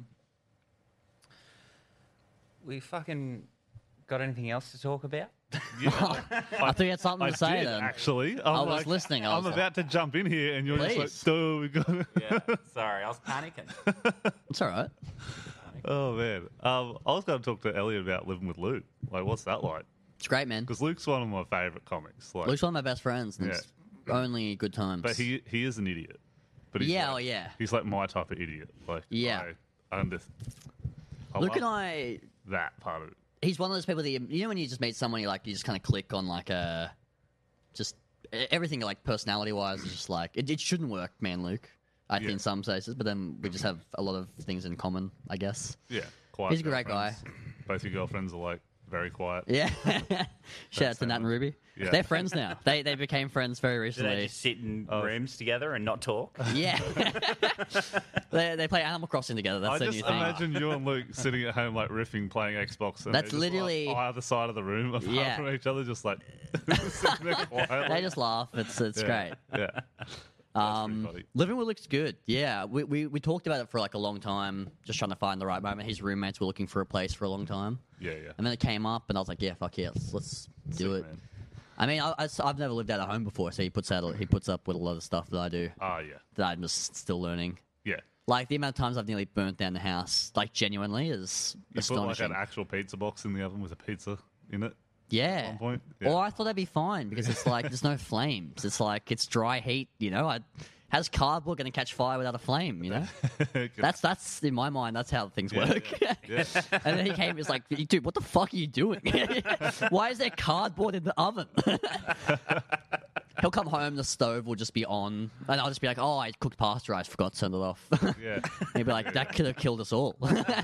We fucking... Got anything else to talk about? Yeah, I thought you had something I to say did, then. actually. I'm I was like- listening, I I'm was like- about to jump in here, and you're Please. just like, "Duh, we got it." Yeah. Sorry, I was panicking. It's all right. Oh man, um, I was going to talk to Elliot about living with Luke. Like, what's that like? It's great, man. Because Luke's one of my favorite comics. Like, Luke's one of my best friends. And Yeah. It's only good times. but he he is an idiot. But he's Yeah, like, oh, yeah. he's like my type of idiot. Like, Yeah. I, I under. I Luke love and I, that part of it. he's one of those people that you, you know when you just meet someone, you like you just kind of click on like a, just e- everything like personality wise is just like it, it shouldn't work, man, Luke. I think Yeah. in some cases, but then we just have a lot of things in common, I guess. Yeah, quiet. He's a great girlfriends. Both your girlfriends are like very quiet. Yeah. Shout out to sound Nat and like- Ruby. Yeah. They're friends now. They they became friends very Do recently. they just sit in Oh. rooms together and not talk? Yeah. they they play Animal Crossing together. That's I their just new thing. imagine you and Luke sitting at home like riffing, playing Xbox. And That's they're just, literally- like, either side of the room, apart Yeah. from each other, just like sitting there quietly. They just laugh. It's it's yeah. great. Yeah. Um, funny. living with Luke's good. Yeah, we, we we talked about it for like a long time, just trying to find the right moment. His roommates were looking for a place for a long time, Yeah, yeah. and then it came up, and I was like, yeah, fuck yeah, let's, let's do Sick, it. man. I mean, I, I, have never lived out of home before, so he puts out he puts up with a lot of stuff that I do Oh, yeah. that I'm just still learning. Yeah. Like the amount of times I've nearly burnt down the house, like genuinely, is You put like astonishing. an actual pizza box in the oven with a pizza in it. Yeah. one point? Yeah. Or I thought that'd be fine because it's like there's no flames. It's like it's dry heat. You know, I, how's cardboard going to catch fire without a flame? You know, that's that's in my mind. That's how things Yeah, work. yeah, yeah. And then he came. He was like, "Dude, what the fuck are you doing? Why is there cardboard in the oven?" He'll come home, the stove will just be on, and I'll just be like, "Oh, I cooked pasta rice, forgot to turn it off." Yeah. He'd be like, "That could have killed us all."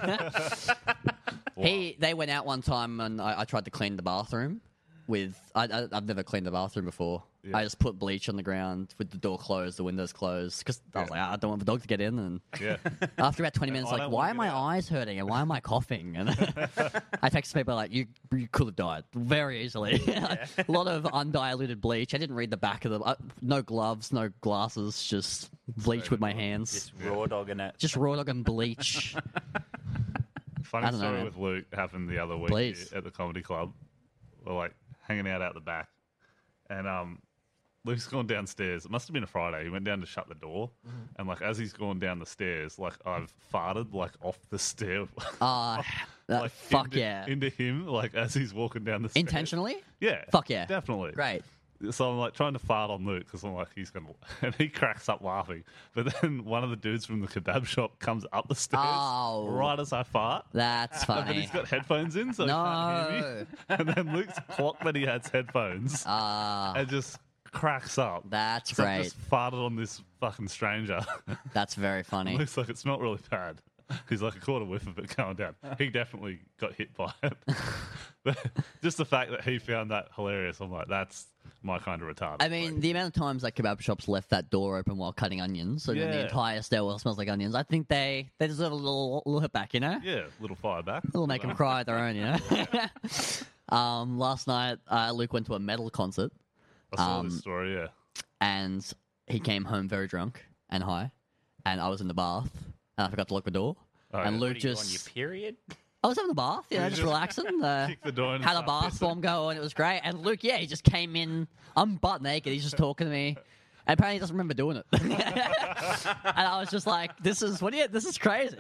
He, they went out one time, and I, I tried to clean the bathroom with. I, I, I've never cleaned the bathroom before. Yeah. I just put bleach on the ground with the door closed, the windows closed, because I was Yeah. like, I don't want the dog to get in. And Yeah. after about twenty minutes, I like, don't why wanna are get my out." eyes hurting and why am I coughing? And I text people like, you you could have died very easily. A lot of undiluted bleach. I didn't read the back of them. Uh, no gloves, no glasses, just bleach with my hands. Just raw dogging it. Just raw dog and bleach. Funny I don't know, story man. with Luke happened the other week Please. here at the comedy club. We're like hanging out out the back, and um, Luke's gone downstairs. It must have been a Friday. He went down to shut the door, Mm-hmm. and like as he's gone down the stairs, like I've farted like off the stair. Ah, that- like fuck into, yeah. into him, like as he's walking down the stairs. Intentionally? Yeah. Fuck yeah. Definitely. Great. So I'm like trying to fart on Luke because I'm like he's gonna, and he cracks up laughing. But then one of the dudes from the kebab shop comes up the stairs Oh. right as I fart. That's But funny. he's got headphones in, so he can't hear No. me. And then Luke's clocked that he has headphones Ah, and just cracks up. that's So I great. just farted on this fucking stranger. That's very funny. Looks like it smelled really bad. He's like a quarter whiff of it going down. He definitely got hit by it. But just the fact that he found that hilarious, I'm like, that's my kind of retarded. I mean, the amount of times that kebab shops left that door open while cutting onions, and then the Yeah. entire stairwell smells like onions. I think they they deserve a little little hit back, you know. yeah, little fire back. It'll make them cry at their own, you know. um, last night, uh, Luke went to a metal concert, I saw um, this story, yeah. and he came home very drunk and high, and I was in the bath, and I forgot to lock the door, Oh, and yeah. Luke What are you on just your period? I was having a bath, you know, You just just relaxing. Uh, kicked the door and had a start bath pissing. bomb going. It was great. And Luke, yeah, he just came in. I'm butt naked. He's just talking to me. And apparently he doesn't remember doing it. And I was just like, this is, what do you, this is crazy.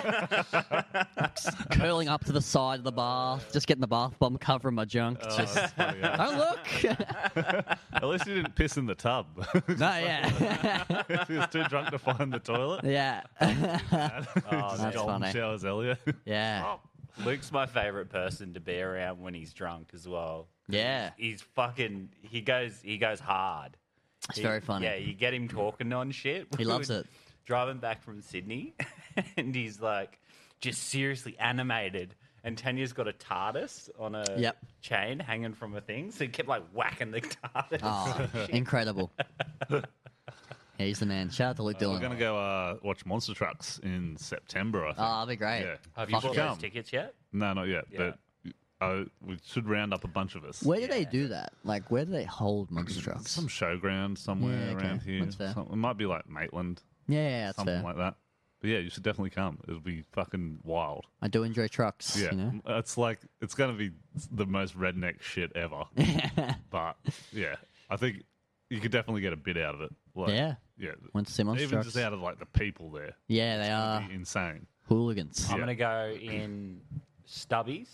Just curling up to the side of the bath, just getting the bath bomb covering my junk. Oh, Just, that's funny, yeah. don't look. At least he didn't piss in the tub. No, yeah. He was too drunk to find the toilet. Yeah. Oh, That's Golden funny. showers, Elliot. Yeah. Luke's my favorite person to be around when he's drunk as well. Yeah. He's fucking. He goes. He goes hard. It's He- very funny. Yeah, you get him talking on shit. He We loves were it. Driving back from Sydney, and he's like just seriously animated. And Tanya's got a TARDIS on a Yep. chain hanging from a thing, so he kept like whacking the TARDIS. Oh, incredible. Yeah, he's the man. Shout out to Luke We're Dillon. going to go uh, watch Monster Trucks in September, I think. Oh, that'd be great. Yeah. Have you Fuck bought yeah. those tickets yet? No, not yet. Yeah. But uh, we should round up a bunch of us. Where do they do that? Like, where do they hold monster trucks? Some showground somewhere Yeah, okay. around here. That's fair. Some- it might be like Maitland, Yeah, yeah, that's something fair. like that. But yeah, you should definitely come. It'll be fucking wild. I do enjoy trucks. Yeah, You know? it's like it's gonna be the most redneck shit ever. But yeah, I think you could definitely get a bit out of it. Like, Yeah. yeah. Went to see monster Even trucks. just out of like the people there, Yeah, they it'd are be insane. hooligans. I'm Yeah. gonna go in stubbies,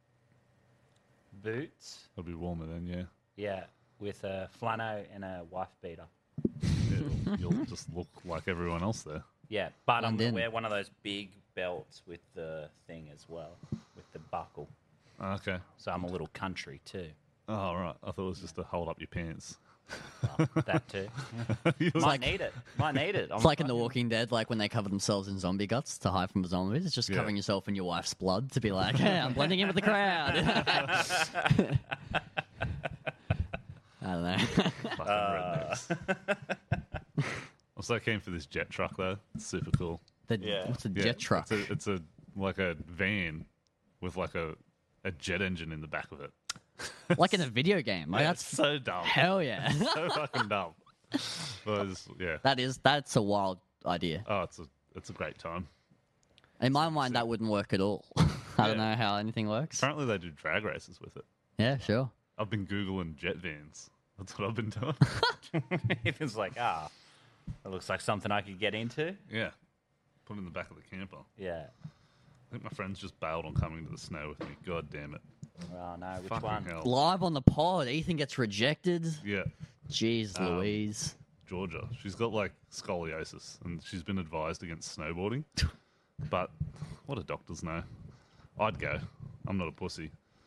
boots, It'll be warmer then. Yeah, yeah, with a flannel and a wife beater. It'll, you'll just look like everyone else there. Yeah, but I'm Blend gonna in. wear one of those big belts with the thing as well, with the buckle. Okay. So I'm a little country too. Oh, all right. I thought it was just to hold up your pants. Oh, that too. You Might like- need it. Might need it. I'm It's like in The fucking- Walking Dead, like when they cover themselves in zombie guts to hide from the zombies. It's just Yeah. covering yourself in your wife's blood to be like, hey, I'm blending in with the crowd. I don't know. Fucking Uh. rednecks. I'm so keen for this jet truck though. It's super cool. The, Yeah. What's a Yeah, jet truck? It's a, it's a like a van with like a a jet engine in the back of it. Like in a video game. Like, Yeah, that's it's so dumb. hell yeah. So fucking dumb. But it's, yeah. that is that's a wild idea. Oh, it's a it's a great time. In my mind, that wouldn't work at all. I don't Yeah. know how anything works. Apparently they do drag races with it. Yeah, sure. I've been googling jet vans. That's what I've been doing. It was like, ah, it looks like something I could get into. Yeah. Put it in the back of the camper. Yeah. I think my friends just bailed on coming to the snow with me. God damn it. Oh no, which Fucking one? hell. Live on the pod, Ethan gets rejected. Yeah. Jeez Um, Louise. Georgia. She's got like scoliosis and she's been advised against snowboarding. But what do doctors know? I'd go. I'm not a pussy.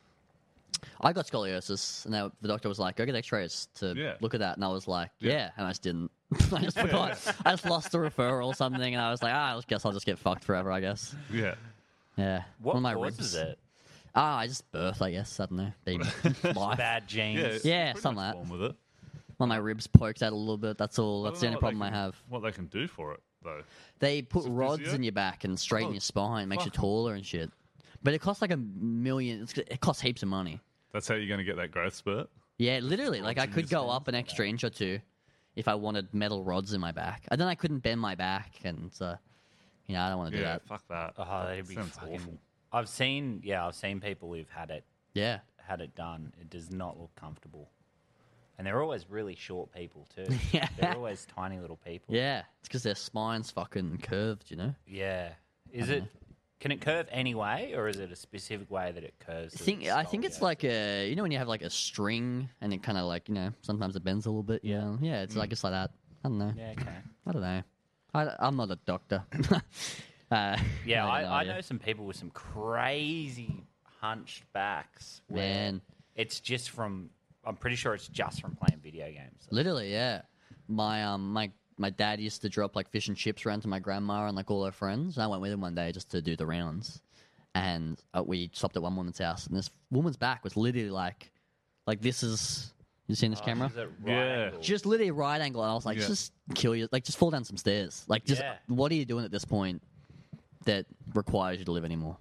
I got scoliosis, and now the doctor was like, "Go get X-rays to Yeah. look at that." And I was like, "Yeah,", Yeah. and I just didn't. I just forgot. I just lost the referral or something, and I was like, "Ah, I guess I'll just get fucked forever." I guess. Yeah. Yeah. What One of my causes ribs. it? Ah, I just birth. I guess I don't know. Being life. Bad genes. Yeah, it's Yeah, pretty something much like that. born with it. One of my ribs poked out a little bit. That's all. I That's don't the know only what they problem I can- have. What they can do for it, though. They put Is it rods physio? in your back and straighten Oh, your spine, makes you fuck. taller and shit. But it costs like a million. It's, it costs heaps of money. That's how you're going to get that growth spurt. Yeah, literally. Like I in could your go spine? up an extra inch or two if I wanted metal rods in my back. And then I couldn't bend my back, and uh, you know I don't want to do Yeah, that. fuck that. Oh, that'd be Sounds fucking. awful. I've seen, yeah, I've seen people who've had it, Yeah, had it done. It does not look comfortable, and they're always really short people too. Yeah. They're always tiny little people. yeah. It's because their spine's fucking curved, you know. Yeah. Is it? Can it curve any way, or is it a specific way that it curves? I to think I think it's scoliosis? like a you know when you have like a string and it kind of like you know sometimes it bends a little bit. Yeah, Yeah. yeah. It's like it's like that. I don't know. Yeah. Okay. I don't know. I, I'm not a doctor. uh, Yeah, got I, no I idea. know some people with some crazy hunched backs. Where Man. it's just from. I'm pretty sure it's just from playing video games. Literally, yeah. My um my my dad used to drop like fish and chips around to my grandma and like all her friends. And I went with him one day just to do the rounds, and uh, we stopped at one woman's house, and this woman's back was literally like, like this is you seen this Oh, camera? she's at right Yeah. angle. Just literally right angle, and I was like, Yeah. just kill you, like just fall down some stairs, like just Yeah. what are you doing at this point that requires you to live anymore?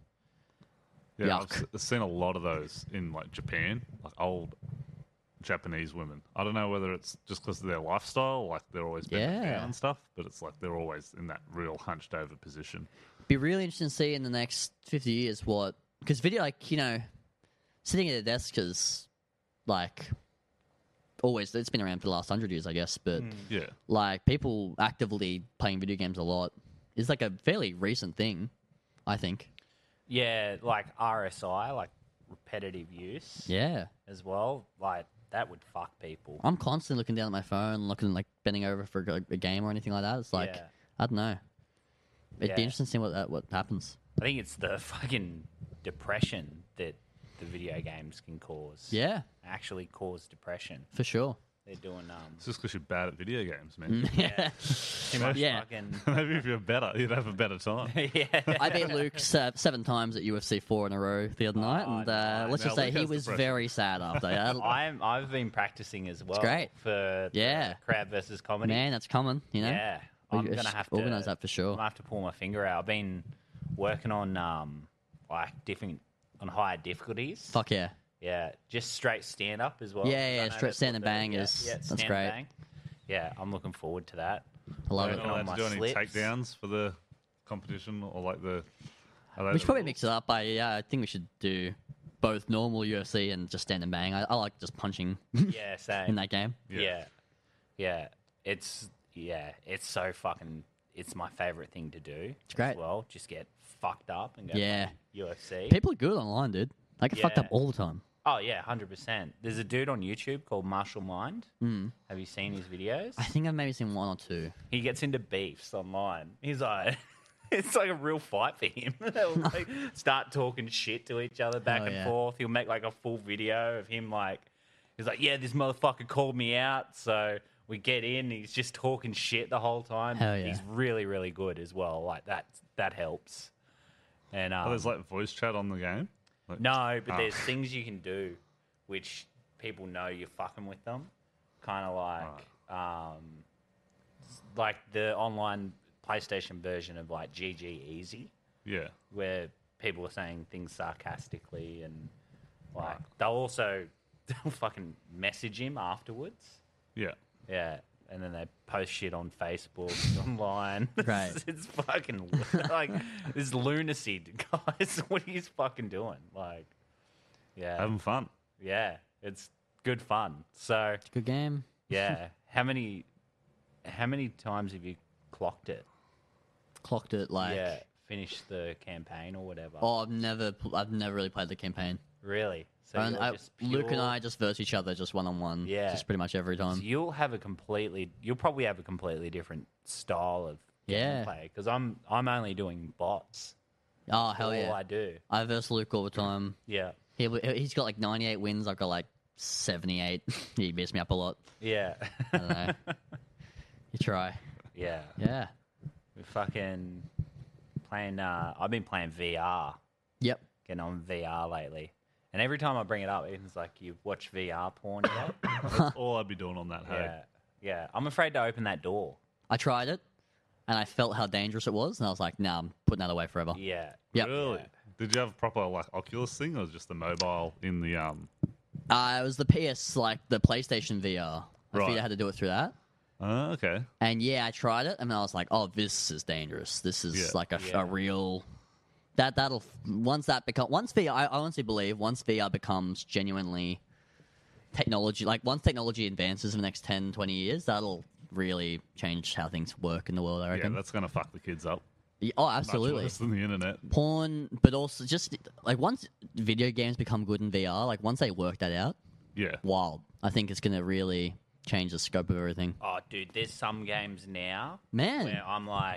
Yeah, I've Yuck. s- seen a lot of those in like Japan, like old Japanese women. I don't know whether it's just because of their lifestyle, like they're always bent Yeah. down and stuff, but it's like they're always in that real hunched over position. Be really interesting to see in the next fifty years what, because video, like, you know, sitting at a desk is like always, it's been around for the last hundred years, I guess, but Yeah, like people actively playing video games a lot is like a fairly recent thing, I think. Yeah, like R S I, like repetitive use Yeah. as well. Like, that would fuck people. I'm constantly looking down at my phone, looking, like, bending over for a, a game or anything like that. It's like, Yeah. I don't know. It'd Yeah. be interesting to see what, that, what happens. I think it's the fucking depression that the video games can cause. Yeah, Actually cause depression. for sure. They're doing, um, it's just because you're bad at video games, man. yeah, too much Yeah. fucking. Maybe if you're better, you'd have a better time. yeah. I beat Luke se- seven times at U F C four in a row the other night, Oh, and uh, nice. let's just Now say Luke he has was depression. very sad after. Yeah, I'm, I've been practicing as well. great. For the Yeah. crowd versus comedy. man, that's coming. You know, Yeah, We I'm gonna should have to organise that for sure. I'm gonna have to pull my finger out. I've been working on um like different on higher difficulties. Fuck yeah. Yeah, just straight stand up as well. Yeah, 'cause I yeah, know straight that's stand what and the- bang yeah, is- yeah, that's stand and great. bang. Yeah, I'm looking forward to that. I love You're it. Working not on allowed my to do any slips. takedowns for the competition or like the. are they We the should probably rules? mix it up. I yeah, I think we should do both normal U F C and just stand and bang. I, I like just punching Yeah, same. in that game. Yeah. Yeah. yeah, It's yeah, it's so fucking. It's my favorite thing to do. It's great. As well, just get fucked up and go Yeah. play U F C. People are good online, dude. I get fucked Yeah. up all the time. Oh yeah, hundred percent. There's a dude on YouTube called Martial Mind. Mm. Have you seen his videos? I think I've maybe seen one or two. He gets into beefs online. He's like, it's like a real fight for him. They'll like start talking shit to each other back Oh, and yeah. forth. He'll make like a full video of him like, he's like, yeah, this motherfucker called me out, so we get in. He's just talking shit the whole time. Hell yeah. He's really, really good as well. Like that, that helps. And um, Oh, there's like voice chat on the game. Like, no, but Oh. there's things you can do which people know you're fucking with them. Kind of like, um, like the online PlayStation version of like G G Easy, Yeah. where people are saying things sarcastically and like they'll also they'll fucking message him afterwards. Yeah. Yeah. And then they post shit on Facebook, online. Right. It's, it's fucking like this lunacy, guys. What are you fucking doing? Like, yeah, Having fun. yeah, it's good fun. So, Good game. yeah, how many, how many times have you clocked it? Clocked it like. yeah, finished the campaign or whatever. Oh, I've never, pl- I've never really played the campaign. really? So And you're I, just Luke and pure- I just verse each other, just one on one. Yeah. Just pretty much every So time. you'll have a completely, you'll probably have a completely different style of Yeah. gameplay because I'm, I'm only doing bots. Oh hell all yeah! I do. I verse Luke all the time. Yeah. He he's got like ninety-eight wins. I've got like seventy-eight. He beats me up a lot. Yeah. I don't know. You try. yeah. Yeah. We're fucking playing. Uh, I've been playing V R, Yep. getting on V R lately. And every time I bring it up, Ethan's like, "You watch V R porn yet?" That's all I'd be doing on that. Hey. yeah, yeah. I'm afraid to open that door. I tried it, and I felt how dangerous it was, and I was like, "Nah, I'm putting that away forever." Yeah. Yep. Really? Yeah. Did you have a proper like Oculus thing, or just the mobile in the um? Uh, it was the P S, like the PlayStation V R. I Right. figured I had to do it through that. Oh, okay. And yeah, I tried it, and I was like, "Oh, this is dangerous. This is Yeah. like a, Yeah. a real that that'll once that become once V R. I honestly believe once V R becomes genuinely technology, like once technology advances in the next ten, twenty years, that'll really change how things work in the world. I Yeah, reckon. that's gonna fuck the kids up. Yeah, oh, Much absolutely. worse than the internet. Porn, but also just like once video games become good in V R, like once they work that out, Yeah. wild. I think it's going to really change the scope of everything. Oh, dude, there's some games now Man, where I'm like,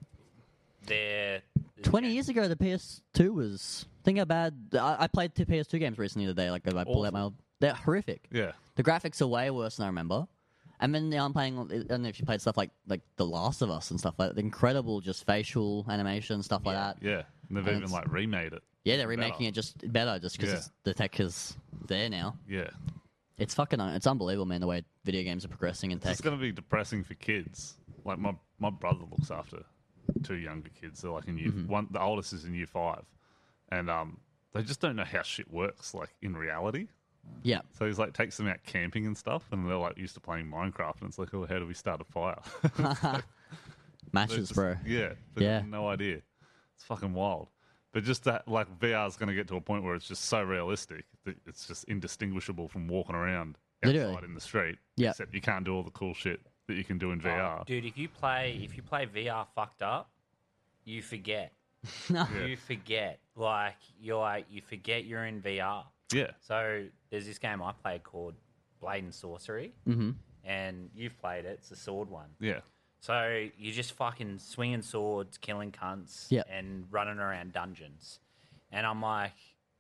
they're twenty years ago, the P S two was. Think how bad. I, I played two P S two games recently today. Like I pulled out my. Old, they're horrific. Yeah. The graphics are way worse than I remember, And then now I'm playing. I don't know if you played stuff like like The Last of Us and stuff like that. Incredible, just facial animation stuff like that. Yeah, and they've And even it's- like remade it. Yeah, they're remaking Better. it just better, just because Yeah. the tech is there now. Yeah, It's fucking. It's unbelievable, man. The way video games are progressing in tech. it's going to be depressing for kids. Like my my brother looks after two younger kids. They're like in year Mm-hmm. one. The oldest is in year five, and um, they just don't know how shit works like in reality. Yeah, So he's like takes them out camping and stuff, and they're like used to playing Minecraft, and it's like, oh, how do we start a fire? They're matches, just- bro. Yeah, they Yeah. have no idea. It's fucking wild. But just that, like, V R is going to get to a point where it's just so realistic that it's just indistinguishable from walking around outside Literally. in the street. Yeah. Except you can't do all the cool shit that you can do in V R. Oh, dude, if you play if you play V R fucked up, you forget. No. Yeah. You forget. Like you're like you forget you're in V R. Yeah. So there's this game I played called Blade and Sorcery, Mm-hmm. and you've played it. It's a sword one. Yeah. So you're just fucking swinging swords, killing cunts, Yeah. and running around dungeons. And I'm like,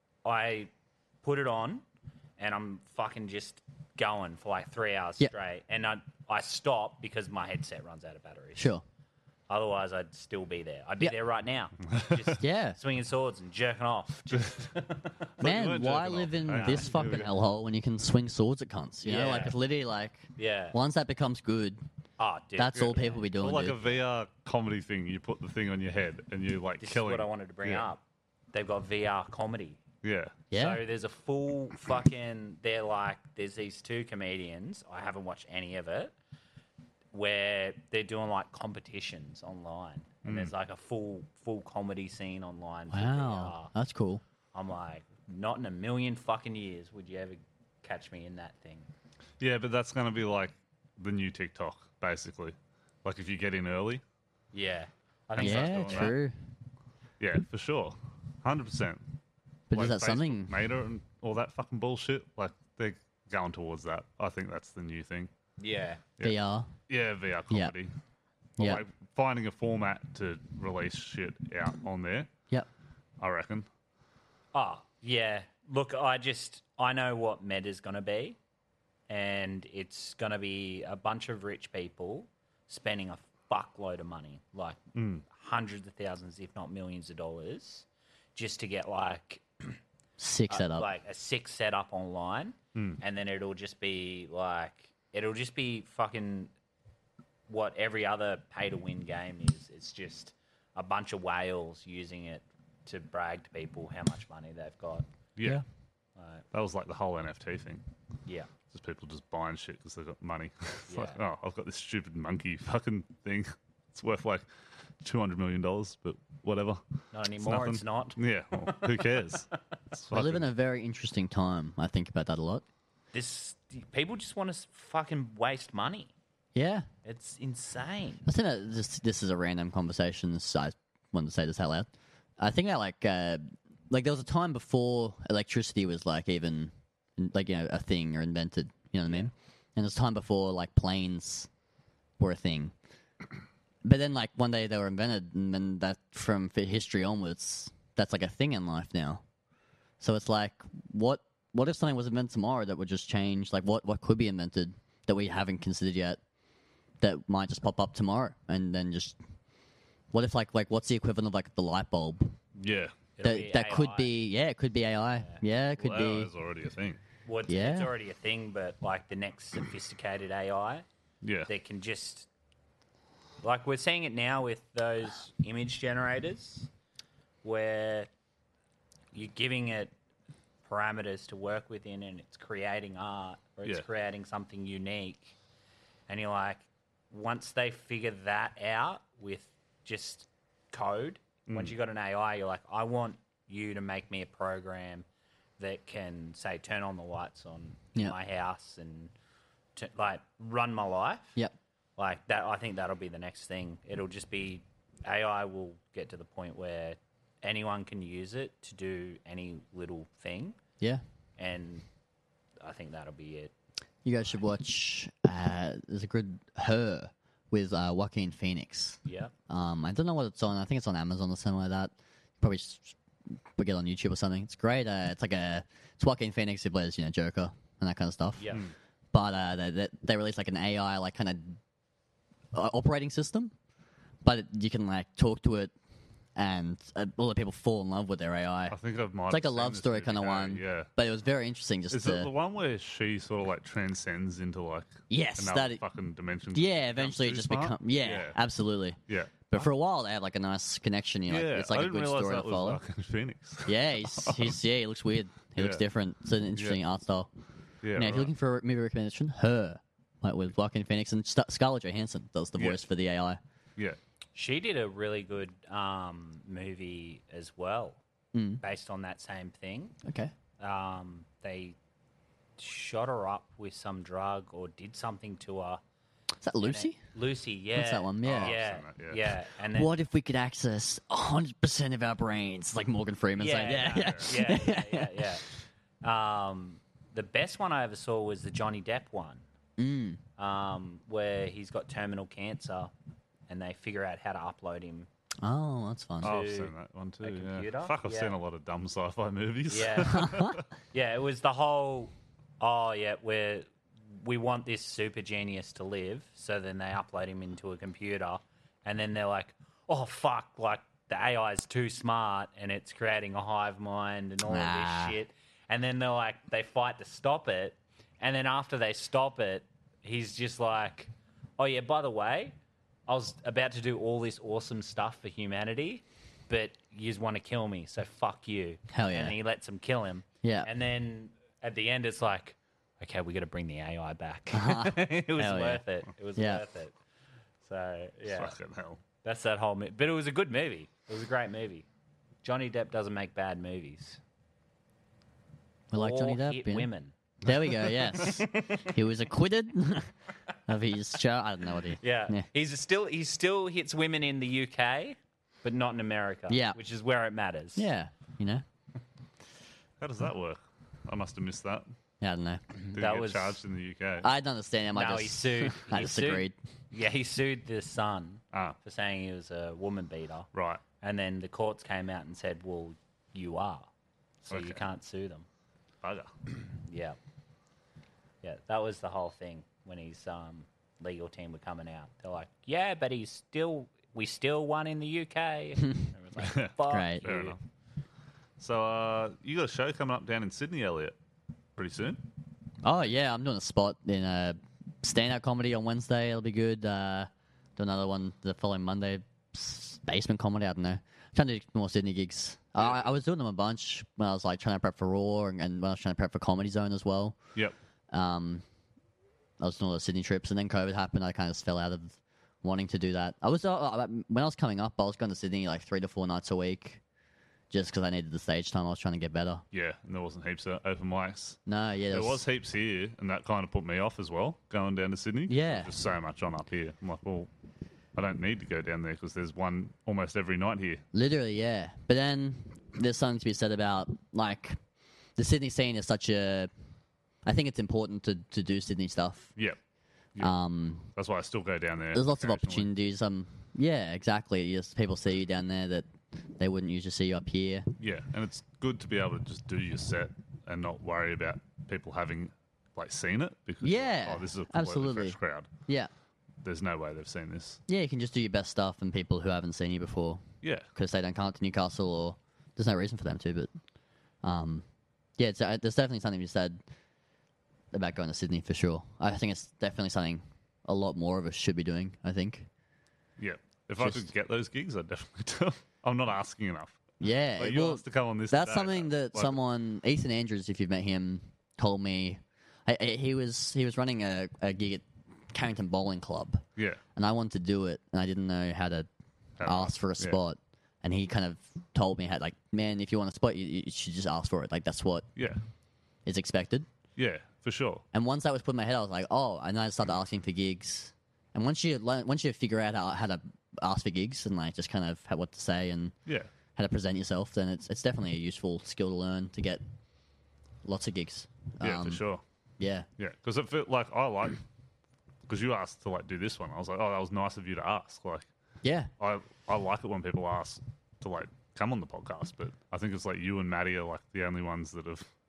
I put it on, and I'm fucking just going for like three hours Yeah. straight. And I I stop because my headset runs out of batteries. Sure. Otherwise, I'd still be there. I'd be Yeah. there right now, just Yeah. swinging swords and jerking off. Just Man, weren't why jerking live off. in Hang on. this Here fucking we go. hellhole when you can swing swords at cunts? You know, Yeah. like it's literally like yeah. once that becomes good, Oh, dude, that's all people be Or doing. like a dude. V R comedy thing. You put the thing on your head and you like This killing. is what I wanted to bring Yeah. up. They've got V R comedy. Yeah. Yeah. So there's a full fucking. They're like, there's these two comedians. I haven't watched any of it. Where they're doing like competitions online, and there's like a full full comedy scene online. For Wow, V R. that's cool. I'm like, not in a million fucking years would you ever catch me in that thing. Yeah, but that's going to be like the new TikTok, basically. Like if you get in early. Yeah, I think starts Yeah, doing that. true. Yeah, for sure. one hundred percent. But like is that Facebook something? Meta and all that fucking bullshit? Like they're going towards that. I think that's the new thing. Yeah, V R. Yeah, V R Yeah. comedy. Or Yeah. like finding a format to release shit out on there. Yep. I reckon. Oh, yeah. Look, I just I know what Meta's going to be, and it's going to be a bunch of rich people spending a fuckload of money, like hundreds of thousands, if not millions of dollars, just to get like Sick uh, setup. like a sick setup online, and then it'll just be like it'll just be fucking what every other pay to win game is. It's just a bunch of whales using it to brag to people how much money they've got. Yeah. Yeah. Like, That was like the whole N F T thing. yeah. Just people just buying shit because they've got money. It's like, Yeah. oh, I've got this stupid monkey fucking thing. It's worth like two hundred million dollars, but whatever. Not anymore. It's, nothing. not. Yeah, well, who cares? It's I live in fucking- a very interesting time. I think about that a lot. This people just want to fucking waste money. Yeah. It's insane. I think that this this is a random conversation. So I wanted to say this out loud. I think that like uh, like there was a time before electricity was like even like you know a thing or invented. You know what I mean? And there's time before like planes were a thing. But then like one day they were invented, and then that from fi- history onwards, that's like a thing in life now. So it's like what what if something was invented tomorrow that would just change? Like what what could be invented that we haven't considered yet? That might just pop up tomorrow, and then just what if like like what's the equivalent of like the light bulb? Yeah. It'll That be that could A I. be yeah, it could be A I. Yeah, it could Well, be is already a thing. Well, it's, Yeah. it's already a thing, but like the next sophisticated A I Yeah. that can just like we're seeing it now with those image generators where you're giving it parameters to work within and it's creating art or it's Yeah. creating something unique, and you're like, once they figure that out with just code, Mm. once you've got an A I, you're like, I want you to make me a program that can say turn on the lights on Yeah. my house and to, like run my life. Yep. Like that, I think that'll be the next thing. It'll just be A I will get to the point where anyone can use it to do any little thing, Yeah. and I think that'll be it. You guys should watch. Uh, there's a good Her with uh, Joaquin Phoenix. Yeah, Um, I don't know what it's on. I think it's on Amazon or something like that. Probably just we get it on YouTube or something. It's great. Uh, it's like a it's Joaquin Phoenix who plays you know Joker and that kind of stuff. yeah, but uh, they, they they released like an A I like kind of uh, operating system, but it, you can like talk to it, and uh, all the people fall in love with their A I. I think I might. It's like a have seen love this story movie kind of now, one. Yeah. But it was very interesting just Is to. it the one where she sort of like transcends into like Yes, another that- fucking dimension? Yeah, becomes eventually it too just smart? become. Yeah, yeah, absolutely. yeah. But for a while they had like a nice connection. You know, like, Yeah, it's like I a didn't good realize story that to was follow. Joaquin Phoenix. Yeah, he's, he's yeah, he looks weird. He looks Yeah. different. It's an interesting art style. Yeah, Now, if right. you're looking for a movie recommendation, Her, like with Joaquin Phoenix and St- Scarlett Johansson does the Yeah. voice for the A I. yeah, She did a really good um, movie as well, Mm. based on that same thing. Okay. Um, they shot her up with some drug or did something to her. Is that and Lucy? it- Lucy, yeah. that one? Yeah. Oh, yeah, I've seen that, yeah. yeah. And then, What if we could access one hundred percent of our brains? Like Morgan Freeman yeah, saying, yeah, no, yeah. yeah, yeah, yeah, yeah. Um, the best one I ever saw was the Johnny Depp one, Mm. um, where he's got terminal cancer, and they figure out how to upload him. Oh, that's fun. Oh, I've to seen that one too. a Yeah. computer? Fuck, I've Yeah. seen a lot of dumb sci-fi movies. Yeah, yeah. It was the whole. Oh, yeah. We're we want this super genius to live, so then they upload him into a computer, and then they're like, "Oh fuck!" Like the A I is too smart, and it's creating a hive mind and all Nah. of this shit. And then they're like, they fight to stop it, and then after they stop it, he's just like, "Oh yeah, by the way, I was about to do all this awesome stuff for humanity, but you just want to kill me, so fuck you." Hell yeah. And he lets him kill him. Yeah. And then at the end, it's like, okay, we got to bring the A I back. it was Hell yeah. worth it. It was Yeah. worth it. So yeah, Fucking hell. that's that whole movie. But it was a good movie. It was a great movie. Johnny Depp doesn't make bad movies. We like Johnny Or Depp. hit you know? women. There we go. Yes, he was acquitted of his charge. I don't know what he. Yeah. Yeah. He's still he still hits women in the U K, but not in America. Yeah. Which is where it matters. Yeah, you know. How does that work? I must have missed that. Yeah, I don't know. Did That he get was- charged in the U K? I don't understand him. I No, just, he sued. I He just sued. agreed. Yeah, he sued the son ah, for saying he was a woman beater. right. And then the courts came out and said, well, you are. So you Okay. can't sue them. Bugger. Yeah. Yeah, that was the whole thing when his um, legal team were coming out. They're like, yeah, but he's still, we still won in the U K. And it was like, fuck Great. Fair you. enough. So, uh, you got a show coming up down in Sydney, Elliot, pretty soon. Oh yeah, I'm doing a spot in a stand-up comedy on Wednesday. It'll be good. Uh, do another one the following Monday. s- Basement comedy. I don't know. Trying to do more Sydney gigs. I, I was doing them a bunch when I was like trying to prep for Raw and, and when I was trying to prep for Comedy Zone as well. Yep. Um, I was doing all the Sydney trips, and then COVID happened. I kind of fell out of wanting to do that. I was uh, when I was coming up, I was going to Sydney like three to four nights a week, just because I needed the stage time. I was trying to get better. Yeah, and there wasn't heaps of open mics. No, yeah, There was heaps here, and that kind of put me off as well, going down to Sydney. Yeah. There's just so much on up here. I'm like, well, I don't need to go down there because there's one almost every night here. Literally, yeah. But then there's something to be said about like the Sydney scene is such a. I think it's important to, to do Sydney stuff. Yep. Yeah. Um, That's why I still go down there. there's lots of occasionally. opportunities. Um, yeah, exactly. Just people see you down there that they wouldn't usually see you up here. Yeah, and it's good to be able to just do your set and not worry about people having like seen it because you're like, Yeah, oh, this is a completely absolutely. fresh crowd. Yeah, There's no way they've seen this. yeah. You can just do your best stuff, and people who haven't seen you before Yeah, because they don't come to Newcastle, or there's no reason for them to. But um, yeah, it's, uh, there's definitely something to be said about going to Sydney for sure. I think it's definitely something a lot more of us should be doing. I think. yeah. If I Just- could get those gigs, I'd definitely do them. I'm not asking enough. Yeah, Like, it you will- asked to come on this. that's today, something though. that Like, someone, Ethan Andrews, if you've met him, told me. I, I, he was he was running a, a gig at Carrington Bowling Club, Yeah, and I wanted to do it, and I didn't know how to How to- ask for a yeah. spot. And he kind of told me, "Had like, man, if you want a spot, you, you should just ask for it. Like that's what yeah, is expected." yeah, for sure. And once that was put in my head, I was like, "Oh," and then I started asking for gigs. And once you learn, once you figure out how, how to ask for gigs and like just kind of how, what to say and Yeah, how to present yourself, then it's it's definitely a useful skill to learn to get lots of gigs. yeah, Um, for sure. Yeah, Yeah, because it felt like I like because you asked to like do this one. I was like, oh, that was nice of you to ask. Like, yeah, I I like it when people ask to like come on the podcast, but I think it's like you and Maddie are like the only ones that have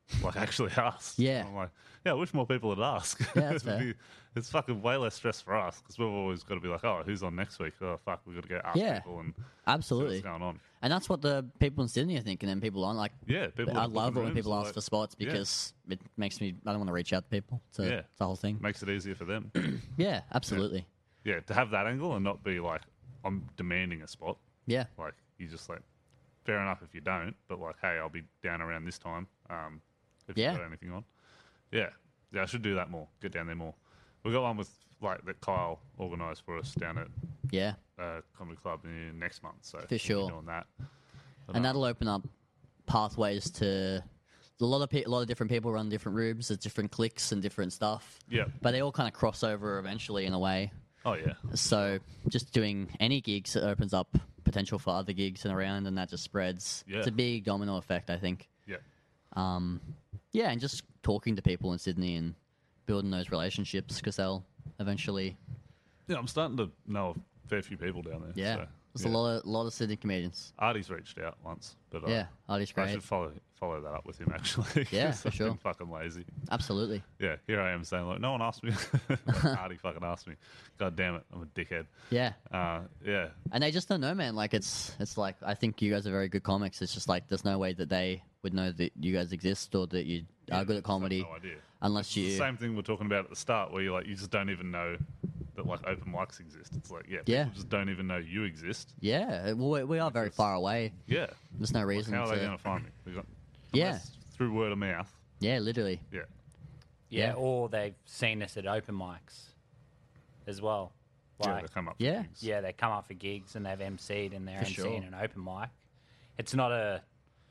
like actually asked. Yeah. And I'm like, yeah, I wish more people would ask. Yeah, that's It'd fair. be- it's fucking way less stress for us because we've always got to be like, oh, who's on next week? Oh, fuck, we've got to go ask Yeah. people and see Absolutely. what's going on. And that's what the people in Sydney are thinking, and people aren't like. Yeah, people. I are love it booking when people rooms, ask like, for spots yeah. because it makes me. I don't want to reach out to people. So Yeah. it's the whole thing. Makes it easier for them. Yeah, absolutely. Yeah, to have that angle and not be like, I'm demanding a spot. Yeah, Like, you just like, fair enough if you don't, but like, hey, I'll be down around this time um, if Yeah. you've got anything on. Yeah. Yeah, I should do that more. Get down there more. We've got one with, like, that Kyle organised for us down at yeah, uh, Comedy Club in next month. So, For we'll be sure. doing that. But, and um, that'll open up pathways to a lot of pe- a lot of different people run different rooms. There's different cliques and different stuff. Yeah. But they all kind of cross over eventually in a way. Oh, yeah. So just doing any gigs, it opens up potential for other gigs and around, and that just spreads. Yeah. It's a big domino effect, I think. Yeah. Um, yeah, and just talking to people in Sydney and building those relationships because they'll eventually. Yeah, I'm starting to know a fair few people down there. Yeah, So, there's yeah. a lot of lot of Sydney comedians. Artie's reached out once, but uh, Yeah, Artie's I great. should follow follow that up with him actually. Yeah, 'cause for I've been sure. fucking lazy. Absolutely. Yeah, here I am saying like, no one asked me. Like, Artie fucking asked me. God damn it, I'm a dickhead. Yeah. Uh, yeah, And they just don't know, man. Like it's it's like I think you guys are very good comics. It's just like there's no way that they would know that you guys exist or that you are good at just have comedy No idea. unless It's the you. same thing we're talking about at the start, where you like you just don't even know that like open mics exist. It's like yeah, people Yeah. just don't even know you exist. Yeah, well, we- we are very far away. Yeah, There's no reason how are to. they going to find me? We got, Yeah. unless through word of mouth. Yeah, literally. Yeah, Yeah, Yeah. or they've seen us at open mics as well. yeah, Like, they come up. for Yeah. gigs. yeah, they come up for gigs and they've emceed and they're For sure. emceeing an open mic. It's not a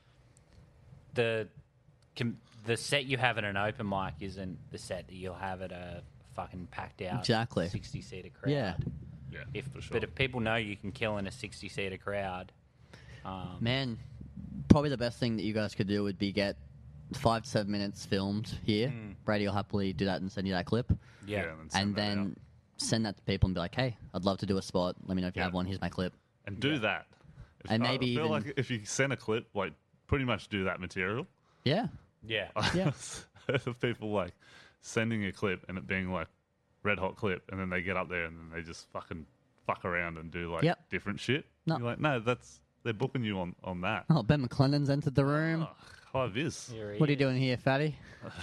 the com, the set you have at an open mic isn't the set that you'll have at a fucking packed out Exactly. sixty seater crowd. Yeah. yeah, If for sure. but if people know you can kill in a sixty seater crowd, um, Man, probably the best thing that you guys could do would be get five to seven minutes filmed here. Brady will happily do that and send you that clip. yeah, and then, send And that then out. send that to people and be like, hey, I'd love to do a spot. Let me know if you Yeah. have one. Here's my clip. and do that. If, And I maybe feel even- like if you send a clip, like pretty much do that material. Yeah. yeah, Yeah. Of people like sending a clip and it being like red hot clip, and then they get up there and then they just fucking fuck around and do like Yep. different shit. No. You're like, no, that's they're booking you on on that. Oh, Ben McClellan's entered the room. Oh, high vis. Here he What are you is. doing here, fatty?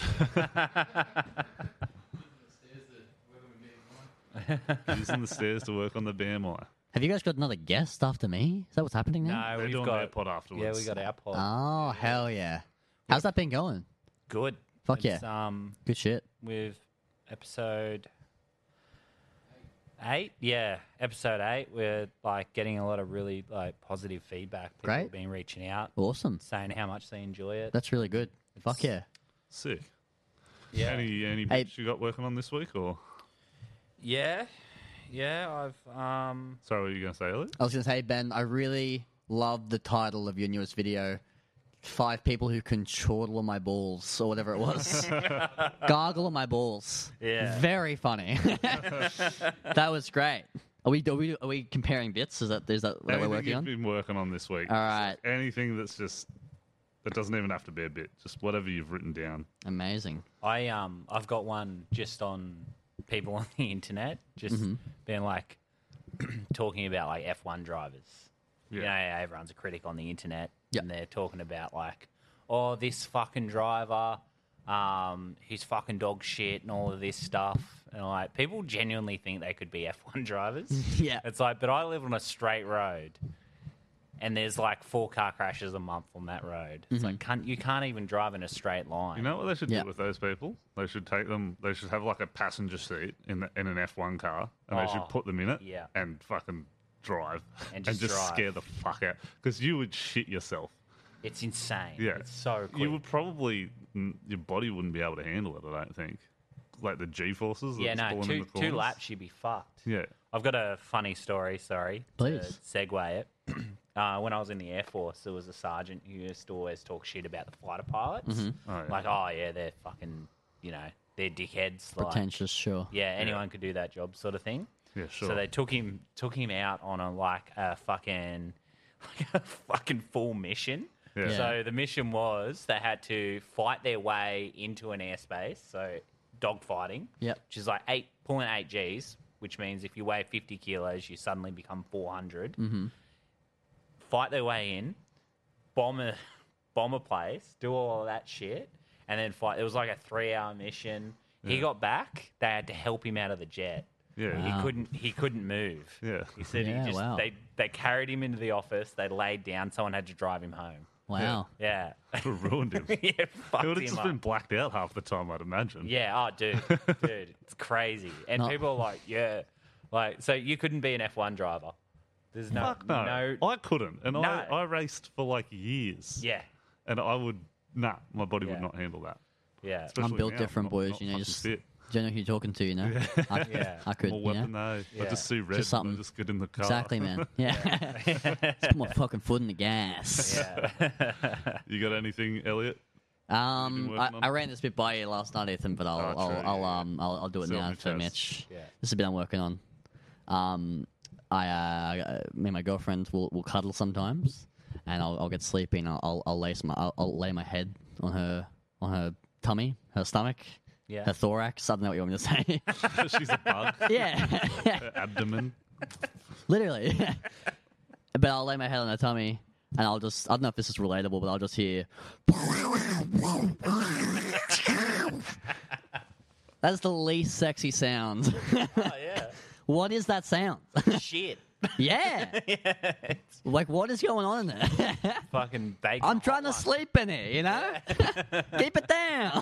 Using the stairs to work on the B M I. Have you guys got another guest after me? Is that what's happening now? No, They're we've doing got their pod afterwards. Yeah, we got our pod. Oh, hell yeah. How's that been going? Good. Fuck It's, Um, Good shit. with episode eight. Yeah, episode eight. We're like getting a lot of really like positive feedback. People Great. have been reaching out, Awesome. saying how much they enjoy it. That's really good. Fuck yeah. Sick. Yeah, Any any Hey- bits you got working on this week, or yeah, yeah. I've um, sorry, what were you gonna say, Elliot? I was going to say, Ben, I really love the title of your newest video. Five people who can chortle on my balls, or whatever it was. Gargle on my balls. Yeah. Very funny. That was great. Are we, are we are we comparing bits? Is that is that what we're Anything working you've on? been working on this week? All Just, right. like, anything that's just that doesn't even have to be a bit. Just whatever you've written down. Amazing. I um, I've got one just on people on the internet, just Mm-hmm. being like talking about like F one drivers. You know, Yeah. everyone's a critic on the internet, Yep. and they're talking about like, oh, this fucking driver, um, he's fucking dog shit and all of this stuff. And like, people genuinely think they could be F one drivers. Yeah. It's like, but I live on a straight road, and there's like four car crashes a month on that road. It's like, can't, you can't even drive in a straight line. You know what they should Yeah. do with those people? They should take them. They should have like a passenger seat in the, in an F one car, and they Oh, should put them in it. yeah. And fucking drive And just drive. scare the fuck out because you would shit yourself. It's insane. Yeah, It's so quick. You would probably mm, your body wouldn't be able to handle it. I don't think. Like the G forces. yeah, no, two, two laps, you'd be fucked. Yeah. I've got a funny story, sorry. Please. To segue it. Uh, when I was in the Air Force, there was a sergeant who used to always talk shit about the fighter pilots. Mm-hmm. Oh, yeah. Like, oh, yeah, they're fucking, you know, they're dickheads. Like, Pretentious, sure. yeah, anyone could do that job sort of thing. Yeah, sure. So they took him took him out on a, like, a fucking, like a fucking full mission. Yeah. Yeah. So the mission was they had to fight their way into an airspace, so dogfighting, Yep. which is like eight pulling eight Gs, which means if you weigh fifty kilos, you suddenly become four hundred. Mm-hmm. Fight their way in, bomb a, bomb a place, do all of that shit, and then fight. It was like a three-hour mission. He Yeah. got back. They had to help him out of the jet. Yeah. Wow. He couldn't. He couldn't move. Yeah. He said Yeah, he just. wow. They they carried him into the office. They laid down. Someone had to drive him home. Wow. Yeah. It ruined him. yeah. He Fucked would have him just up. been blacked out half the time, I'd imagine. Yeah. Oh, dude, dude, it's crazy. And No. people are like, yeah, like so you couldn't be an F one driver. There's no, Fuck no. no. I couldn't. And No. I, I raced for like years. Yeah. And I would, nah, my body Yeah. would not handle that. Yeah. Especially I'm built now, different, not- boys. not You know, fucking just fit. do you know who you're talking to? You know, I, Yeah. I could. More You weapon know? though. I Yeah. just see red. Just something. And I just get in the car. Exactly, man. Yeah. Just put my fucking foot in the gas. Yeah. You got anything, Elliot? Um, working I, on? I ran this bit by you last night, Ethan, but I'll Oh, I'll, true, I'll yeah. um I'll, I'll do it Sell now me for first. Mitch. Yeah. This is a bit I'm working on. Um, I uh, me and my girlfriend will, will cuddle sometimes, and I'll, I'll get sleepy and I'll I'll, I'll lay my I'll, I'll lay my head on her on her tummy, her stomach, Yeah. her thorax. I don't know what you want me to say. She's a bug. yeah, Her abdomen. literally. But I'll lay my head on her tummy, and I'll just I don't know if this is relatable, but I'll just hear. That's the least sexy sound. Oh yeah. What is that sound? Shit. yeah. Like, what is going on in there? Fucking bacon. I'm trying to hot sleep in it, you know? Keep it down.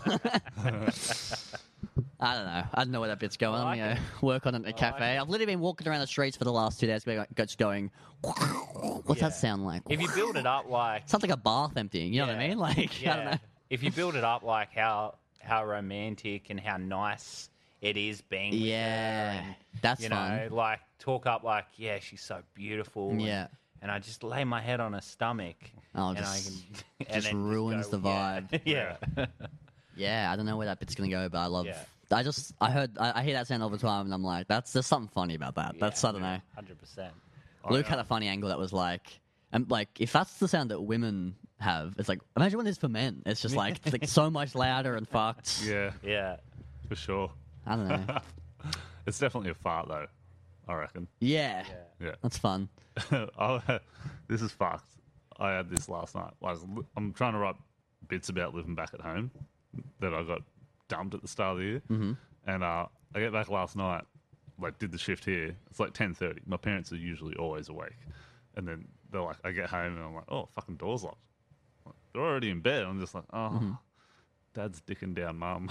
I don't know. I don't know where that bit's going. I I'm like going to work on it in a cafe. it. I've literally been walking around the streets for the last two days, going, just going, what's Yeah. that sound like? If you build it up like Sounds like a bath emptying. You know what I Yeah. mean? Like, I don't know. If you build it up like how how romantic and how nice it is being with her Yeah. and, That's you fun. know, like talk up like, yeah, she's so beautiful. and- Yeah. And I just lay my head on her stomach. Oh, and just- I can, and just then ruins go, the yeah. vibe. Yeah. Yeah, I don't know where that bit's gonna go, but I love. Yeah. I just I heard I, I hear that sound all the time, and I'm like, that's there's something funny about that. That's I don't know. Hundred percent. Luke had a funny angle that was like, and like if that's the sound that women have, it's like imagine when it's for men. It's just like, it's like so much louder and fucked. Yeah, Yeah. for sure. I don't know. It's definitely a fart though, I reckon. Yeah, Yeah. that's fun. I, this is fucked. I had this last night. Like, I'm trying to write bits about living back at home that I got dumped at the start of the year. Mm-hmm. And uh, I get back last night, like, did the shift here. It's like ten thirty. My parents are usually always awake. And then they're like, I get home and I'm like, oh, fucking door's locked. Like, they're already in bed. I'm just like, oh, Mm-hmm. dad's dicking down mum.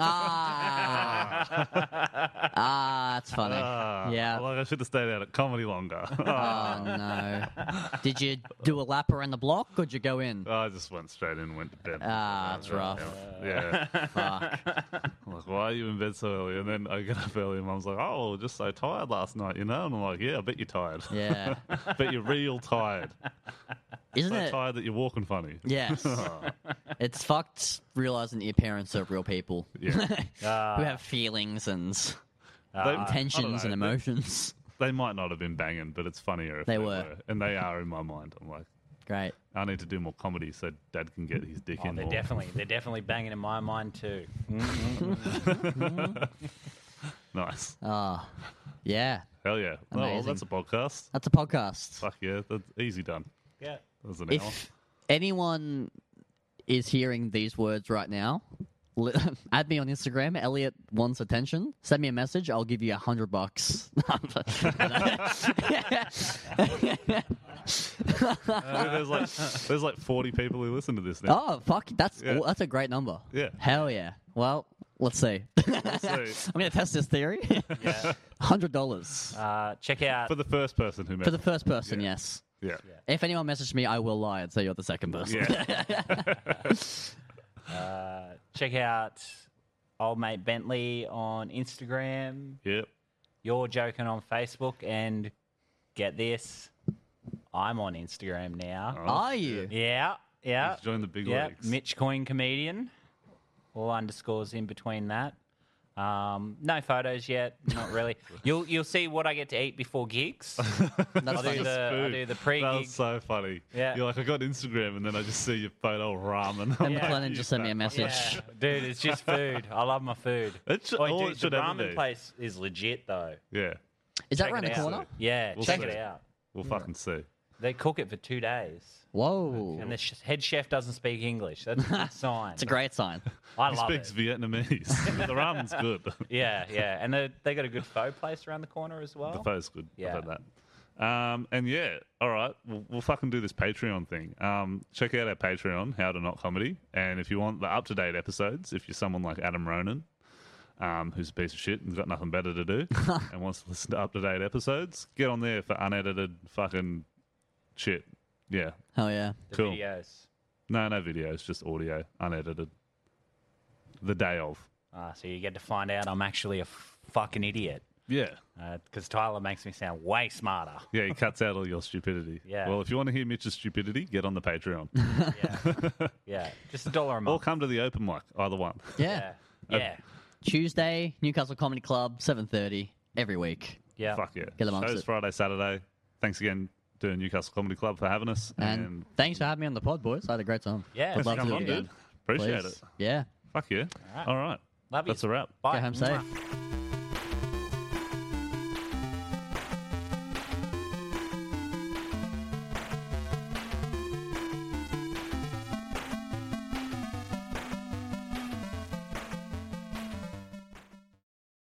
Ah, ah, that's funny. Ah, Yeah. Like, I should have stayed out at comedy longer. Oh no! Did you do a lap around the block, or did you go in? I just went straight in and went to bed. Ah, that's rough. Yeah. Fuck. I'm like, why are you in bed so early? And then I get up early and Mum's like, oh, just so tired last night, you know? And I'm like, yeah, I bet you're tired. Yeah. Bet you're real tired. Isn't So it? tired that you're walking funny. Yes. It's fucked realizing that your parents are real people Yeah. who have feelings and They- I don't intentions know, and they- emotions. They might not have been banging, but it's funnier if They they, were. And they are in my mind. I'm like, Great. I need to do more comedy so Dad can get his dick Oh, in they're more. definitely they're definitely banging in my mind too. Nice. Oh, yeah. Hell yeah. Oh, well, Amazing. that's a podcast. That's a podcast. Fuck yeah. That's easy done. Yeah. That was an hour. If anyone is hearing these words right now, li- add me on Instagram. Elliot wants attention. Send me a message. I'll give you a hundred bucks. Uh, there's like there's like forty people who listen to this now. Oh fuck! That's Yeah. that's a great number. Yeah. Hell yeah. Well, let's see. Let's see. I'm gonna test this theory. Yeah. Hundred dollars Uh, check out For the first person who met. for the first person. Yeah. Yes. yeah. If anyone messaged me, I will lie and say you're the second person. Yeah. uh, check out old mate Bentley on Instagram. Yep. You're joking on Facebook, and get this, I'm on Instagram now. Oh, Are you? Yeah, yeah, He's joined the big yeah. leagues. Mitch Coin Comedian, all underscores in between that. Um, no photos yet, not really. You'll you'll see what I get to eat before gigs. That's I'll funny. do the I'll do the That pre-gig. was so funny. Yeah. You're like, I got Instagram, and then I just see your photo of ramen. I'm And like, McLennan you just sent me a fat message. Yeah, dude, it's just food. I love my food. It should- Oi, all dude, it should the ever ramen be. place is legit though. Yeah, Is that Check around it the out. corner? Yeah, We'll check see. it out. we'll fucking see. They cook it for two days, Whoa. and the sh- head chef doesn't speak English. That's a good sign. It's a great sign. I He love speaks it. Vietnamese. The ramen's good. Yeah, yeah, and they they got a good pho place around the corner as well. The pho's good. Yeah. I've heard that. Um, and yeah, all right, we'll, we'll fucking do this Patreon thing. Um, check out our Patreon, How to Not Comedy. And if you want the up to date episodes, if you're someone like Adam Ronan, um, who's a piece of shit and's got nothing better to do and wants to listen to up to date episodes, get on there for unedited fucking shit. Yeah. Hell yeah. The Cool. videos. No, no videos, just audio, unedited. The day of. Ah, so you get to find out I'm actually a f- fucking idiot. Yeah. Because Tyler makes me sound way smarter. Yeah, he cuts out all your stupidity. Yeah. Well, if you want to hear Mitch's stupidity, get on the Patreon. Yeah, yeah, just a dollar a or month. come to the open mic, either one. Yeah. Yeah, yeah, Tuesday, Newcastle Comedy Club, seven thirty every week. yeah. Fuck yeah. Get amongst Shows it. Friday, Saturday. Thanks again to Newcastle Comedy Club for having us. And, And, thanks for having me on the pod, boys. I had a great time. Yeah, Would thanks love for to do coming it on, again. dude. Appreciate Please. it. Yeah. Fuck yeah. right. All right. Love you. That's a wrap. Bye. Go home safe. Mwah.